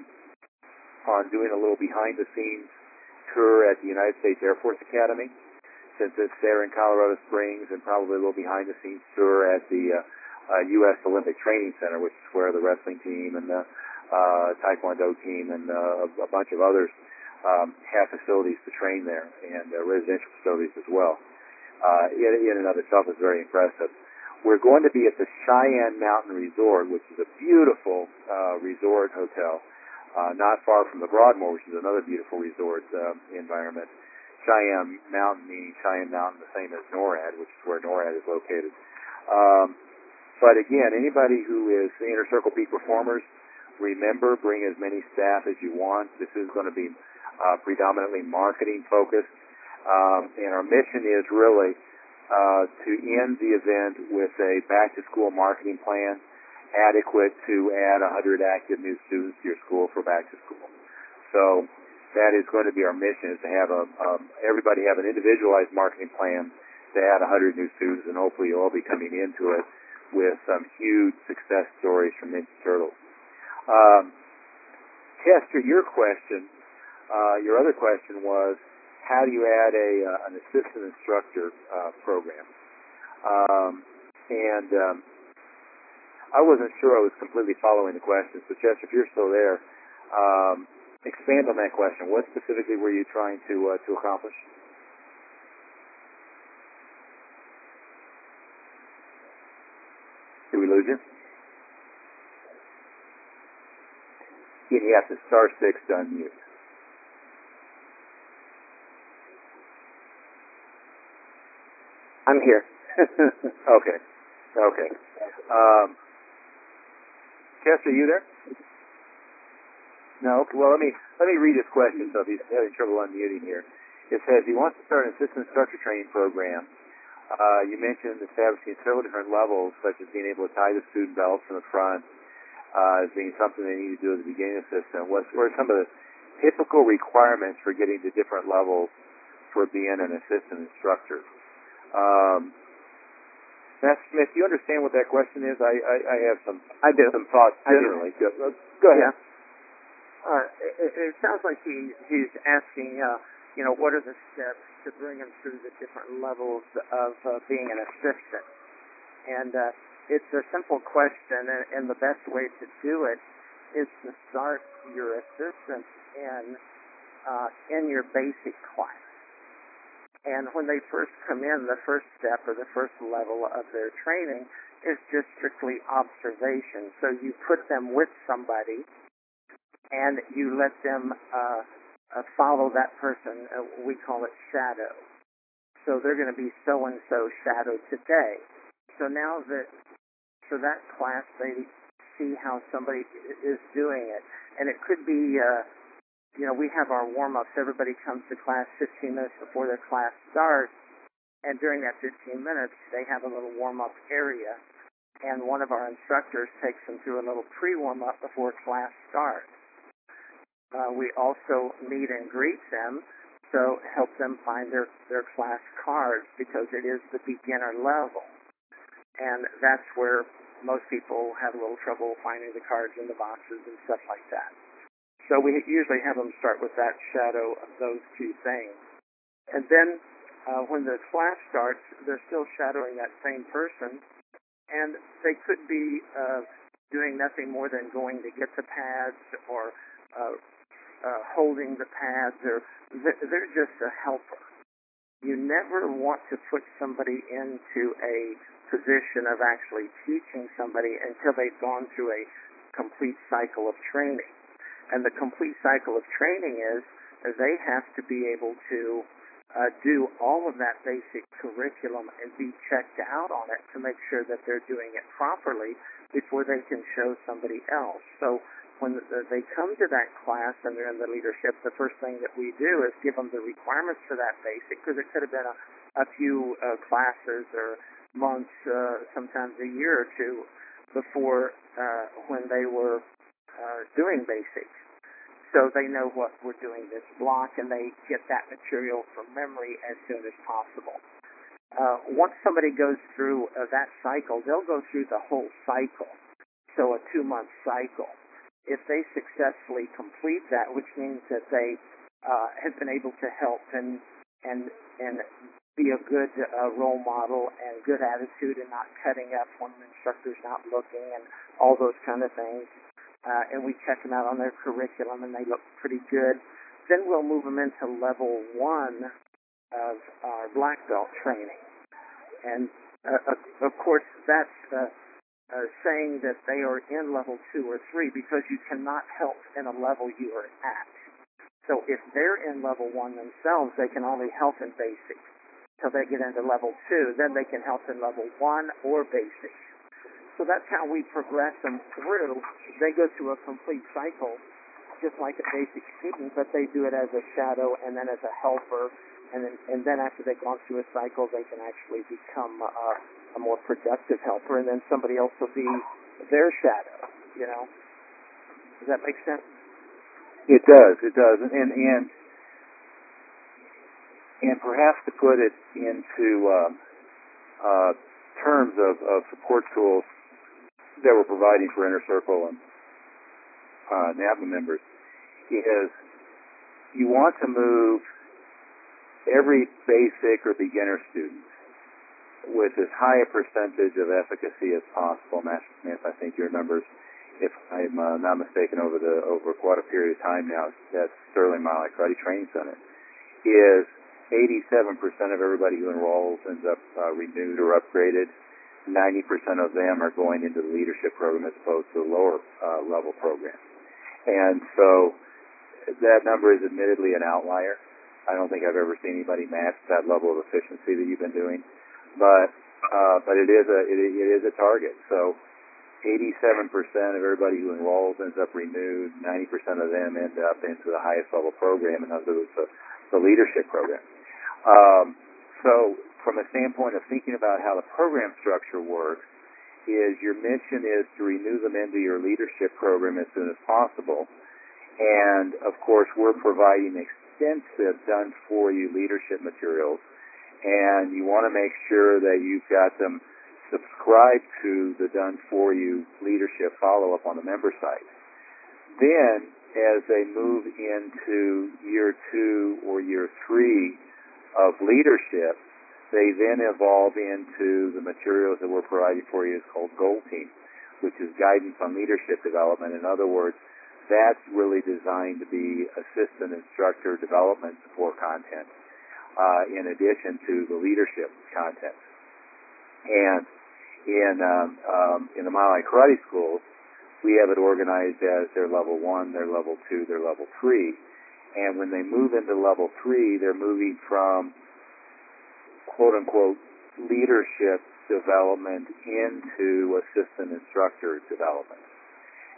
on doing a little behind-the-scenes tour at the United States Air Force Academy, since it's there in Colorado Springs, and probably a little behind-the-scenes tour at the uh, Uh, U S Olympic Training Center, which is where the wrestling team and the uh, Taekwondo team and uh, a bunch of others um, have facilities to train there, and uh, residential facilities as well. Uh, in, in and of itself is very impressive. We're going to be at the Cheyenne Mountain Resort, which is a beautiful uh, resort hotel, uh, not far from the Broadmoor, which is another beautiful resort uh, environment. Cheyenne Mountain meaning Cheyenne Mountain, the same as NORAD, which is where NORAD is located. Um, But again, anybody who is Inner Circle Peak Performers, remember, bring as many staff as you want. This is going to be uh, predominantly marketing focused. Um, and our mission is really uh, to end the event with a back-to-school marketing plan adequate to add one hundred active new students to your school for back-to-school. So that is going to be our mission, is to have a, um, everybody have an individualized marketing plan to add one hundred new students, and hopefully you'll all be coming into it with some huge success stories from Ninja Turtles. Um, Chester, your question, uh, your other question was, how do you add a uh, an assistant instructor uh, program? Um, and um, I wasn't sure I was completely following the question, so Chester, if you're still there, um, expand on that question. What specifically were you trying to uh, to accomplish? Did we lose you? You have to star six to unmute. I'm here. Okay. Okay. Um, Chester, are you there? No. Okay. Well, let me let me read his question. So if he's having trouble unmuting here, it says he wants to start an assistant instructor training program. Uh, you mentioned establishing several different levels, such as being able to tie the student belts from the front, uh, as being something they need to do at the beginning of the system. What are some of the typical requirements for getting to different levels for being an assistant instructor? Um, Master Smith, do you understand what that question is? I, I, I have some I do. some thoughts I generally. do. Go, go ahead. Yeah. Uh, it, it sounds like he he's asking, uh, you know, what are the steps to bring him through the different levels of uh, being an assistant? And uh, it's a simple question, and, and the best way to do it is to start your assistant in uh, in your basic class. And when they first come in, the first step or the first level of their training is just strictly observation. So you put them with somebody, and you let them uh, uh, follow that person. Uh, we call it shadow. So they're going to be so-and-so shadow today. So now that, for that class, they see how somebody is doing it. And it could be, uh, you know, we have our warm-ups. Everybody comes to class fifteen minutes before their class starts, and during that fifteen minutes, they have a little warm-up area, and one of our instructors takes them through a little pre-warm-up before class starts. Uh, we also meet and greet them, so help them find their, their class cards, because it is the beginner level. And that's where most people have a little trouble finding the cards in the boxes and stuff like that. So we usually have them start with that shadow of those two things. And then uh, when the class starts, they're still shadowing that same person, and they could be uh, doing nothing more than going to get the pads or uh, uh, holding the pads, or they're just a helper. You never want to put somebody into a position of actually teaching somebody until they've gone through a complete cycle of training. And the complete cycle of training is they have to be able to uh, do all of that basic curriculum and be checked out on it to make sure that they're doing it properly before they can show somebody else. So when they come to that class and they're in the leadership, the first thing that we do is give them the requirements for that basic, because it could have been a, a few uh, classes or months, uh, sometimes a year or two before uh, when they were uh, doing basic. So they know what we're doing this block, and they get that material from memory as soon as possible. Uh, once somebody goes through uh, that cycle, they'll go through the whole cycle, so a two-month cycle. If they successfully complete that, which means that they uh, have been able to help and and and be a good uh, role model and good attitude and not cutting up when the instructor's not looking and all those kind of things, uh, and we check them out on their curriculum and they look pretty good, then we'll move them into level one of our black belt training. And uh, of course, that's uh, Uh, saying that they are in level two or three, because you cannot help in a level you are at. So if they're in level one themselves, they can only help in basic till they get into level two. Then they can help in level one or basic. So that's how we progress them through. They go through a complete cycle, just like a basic student, but they do it as a shadow and then as a helper. And then, and then after they've gone through a cycle, they can actually become uh, a more productive helper, and then somebody else will be their shadow, you know. Does that make sense? It does, it does. And and, and perhaps to put it into uh, uh, terms of, of support tools that we're providing for Inner Circle and uh, NAPMA members, is you want to move every basic or beginner student with as high a percentage of efficacy as possible. Master Smith, I think your numbers, if I'm uh, not mistaken, over the over quite a period of time now, at Sterling Mile Karate Training Center, is eighty-seven percent of everybody who enrolls ends up uh, renewed or upgraded. ninety percent of them are going into the leadership program as opposed to the lower uh, level program. And so that number is admittedly an outlier. I don't think I've ever seen anybody match that level of efficiency that you've been doing, but uh, but it is a it, it is a target. So eighty-seven percent of everybody who enrolls ends up renewed. ninety percent of them end up into the highest level program, and those are the, the leadership program. Um, so from a standpoint of thinking about how the program structure works, is your mission is to renew them into your leadership program as soon as possible, and of course we're providing extensive done-for-you leadership materials, and you want to make sure that you've got them subscribed to the done-for-you leadership follow-up on the member site. Then, as they move into year two or year three of leadership, they then evolve into the materials that we're providing for you is called Gold Team, which is guidance on leadership development. In other words, that's really designed to be assistant instructor development support content, uh, in addition to the leadership content. And in um, um, in the Mile High Karate schools, we have it organized as their level one, their level two, their level three. And when they move into level three, they're moving from quote unquote leadership development into assistant instructor development.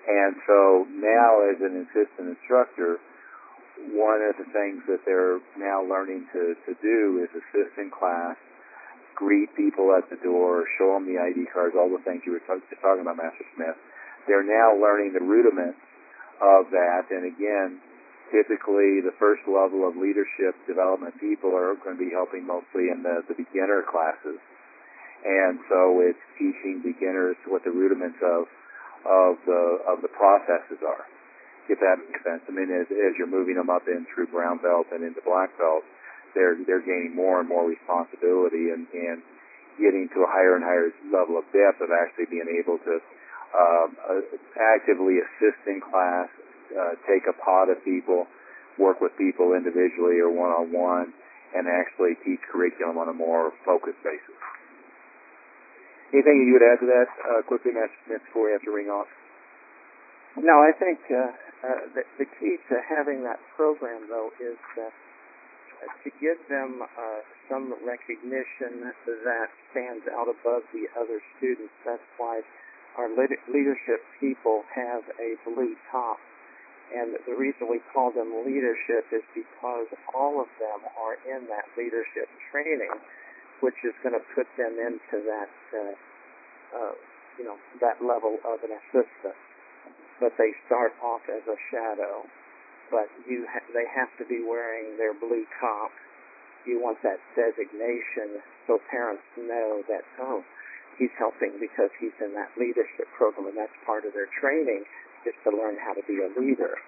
And so now as an assistant instructor, one of the things that they're now learning to, to do is assist in class, greet people at the door, show them the I D cards, all the things you were t- talking about, Master Smith. They're now learning the rudiments of that. And again, typically the first level of leadership development people are going to be helping mostly in the, the beginner classes. And so it's teaching beginners what the rudiments of of the of the processes are, if that makes sense. I mean, as, as you're moving them up in through brown belt and into black belt, they're they're gaining more and more responsibility and, and getting to a higher and higher level of depth of actually being able to um, uh, actively assist in class, uh, take a pot of people, work with people individually or one-on-one, and actually teach curriculum on a more focused basis. Anything you would add to that uh, quickly, Master Smith, before we have to ring off? No, I think uh, uh, the, the key to having that program, though, is uh, to give them uh, some recognition that stands out above the other students. That's why our le- leadership people have a blue top. And the reason we call them leadership is because all of them are in that leadership training, which is going to put them into that, uh, uh, you know, that level of an assistant. But they start off as a shadow. But you, ha- they have to be wearing their blue top. You want that designation so parents know that, oh, he's helping because he's in that leadership program, and that's part of their training, is to learn how to be a leader.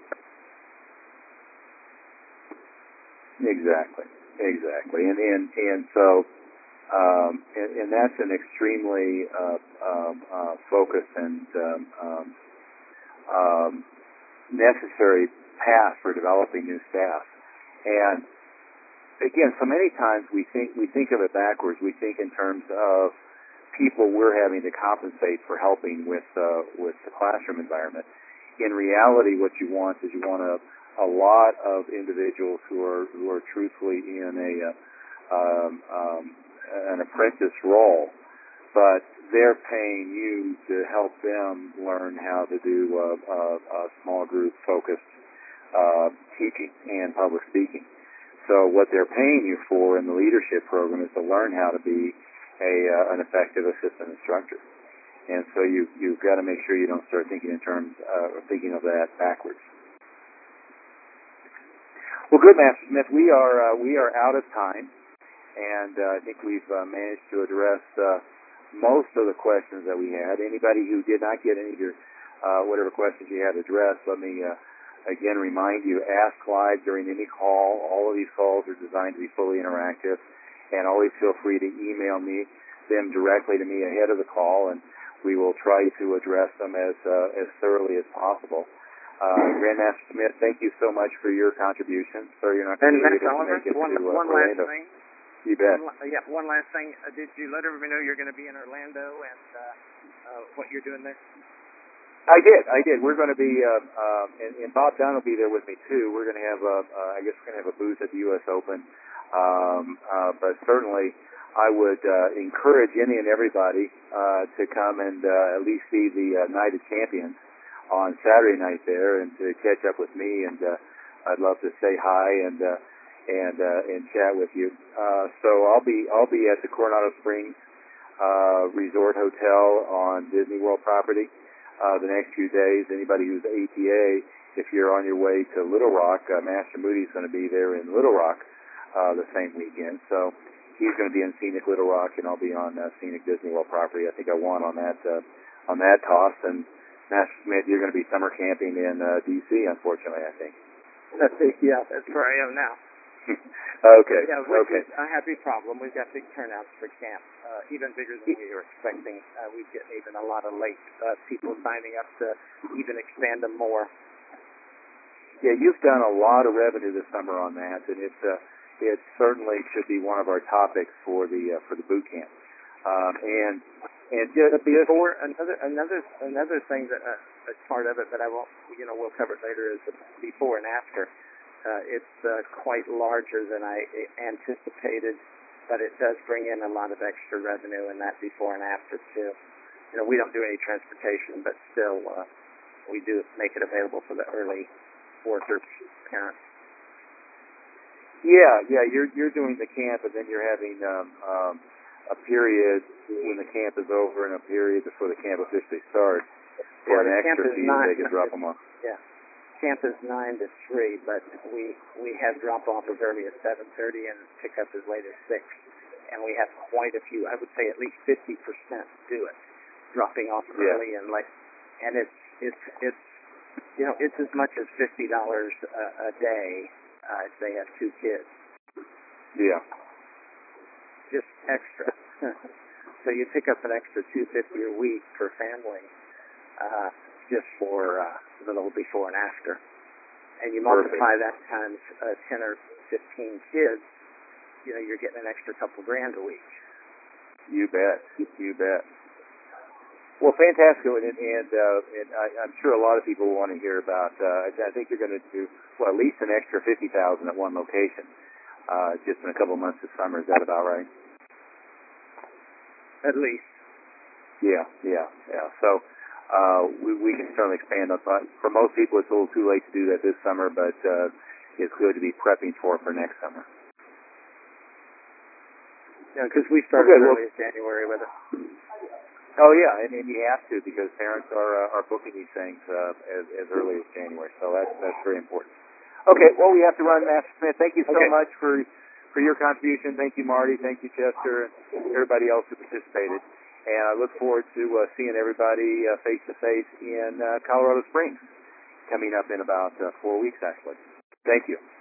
Exactly. Exactly, and and and so, um, and, and that's an extremely uh, um, uh, focused and um, um, um, necessary path for developing new staff. And again, so many times we think we think of it backwards. We think in terms of people we're having to compensate for helping with uh, with the classroom environment. In reality, what you want is you want a a lot of individuals who are who are truthfully in a uh, um, um, an apprentice role, but they're paying you to help them learn how to do a, a, a small group focused uh, teaching and public speaking. So what they're paying you for in the leadership program is to learn how to be a uh, an effective assistant instructor. And so you you've got to make sure you don't start thinking in terms uh, or thinking of that backwards. Well, good, Master Smith. We are uh, we are out of time, and uh, I think we've uh, managed to address uh, most of the questions that we had. Anybody who did not get any of your uh, whatever questions you had addressed, let me uh, again remind you: ask live during any call. All of these calls are designed to be fully interactive, and always feel free to email me them directly to me ahead of the call, and we will try to address them as uh, as thoroughly as possible. Uh, Grandmaster Smith, thank you so much for your contribution. Sorry you're not going to be able to make it one, to uh, one Orlando. last thing. You bet. One, yeah, one last thing. Uh, did you let everybody know you're going to be in Orlando and uh, uh, what you're doing there? I did. I did. We're going to be, uh, uh, and, and Bob Dunn will be there with me too. We're going to have, a, uh, I guess we're going to have a booth at the U S Open. Um, uh, but certainly, I would uh, encourage any and everybody uh, to come and uh, at least see the uh, Night of Champions on Saturday night there, and to catch up with me, and uh, I'd love to say hi and uh, and uh, and chat with you. Uh, so I'll be I'll be at the Coronado Springs uh, Resort Hotel on Disney World property uh, the next few days. Anybody who's A T A, if you're on your way to Little Rock, uh, Master Moody's going to be there in Little Rock uh, the same weekend. So he's going to be in scenic Little Rock, and I'll be on uh, scenic Disney World property. I think I won on that uh, on that toss. And Master Smith, you're going to be summer camping in uh, D C, unfortunately, I think. That's it, yeah, that's where I am now. Okay, yeah, which okay. is a happy problem. We've got big turnouts for camp, uh, even bigger than we were expecting. Uh, we've got even a lot of late uh, people signing up to even expand them more. Yeah, you've done a lot of revenue this summer on that, and it's uh, it certainly should be one of our topics for the uh, for the boot camp. Um, and and just before another another another thing that uh, as part of it, but I won't, you know, we'll cover it later, is the before and after. Uh, it's uh, quite larger than I anticipated, but it does bring in a lot of extra revenue in that before and after too. You know, we don't do any transportation, but still, uh, we do make it available for the early worker parents. Yeah, yeah, you're you're doing the camp, and then you're having um, um, a period when the camp is over and a period before the camp officially starts for Yeah, an the camp extra is fee not- they can drop them off. Yeah, camp is nine to three, but we we have drop off as early as seven thirty and pick up as late as six, and we have quite a few. I would say at least fifty percent do it, dropping off Yeah. early and like, and it's it's it's you know it's as much as fifty dollars a, a day uh, if they have two kids, Yeah, just extra. So you pick up an extra two fifty a week per family, uh, just for uh, the little before and after, and you multiply that times uh, ten or fifteen kids, you know you're getting an extra couple grand a week. you bet, you bet. Well, fantastic, and, and, uh, and I, I'm sure a lot of people want to hear about. Uh, I think you're going to do well at least an extra fifty thousand at one location, uh, just in a couple of months this summer. Is that about right? At least. Yeah, yeah, yeah. So uh, we, we can certainly expand on that. For most people, it's a little too late to do that this summer, but uh, it's good to be prepping for it for next summer. Yeah, because we started Okay, well- early as January with it. Oh yeah, and, and you have to because parents are uh, are booking these things uh, as as early as January, so that's that's very important. Okay, well we have to run, Master Smith. Thank you so Okay. much for for your contribution. Thank you, Marty. Thank you, Chester, and everybody else who participated. And I look forward to uh, seeing everybody uh, face to face in uh, Colorado Springs coming up in about uh, four weeks, actually. Thank you.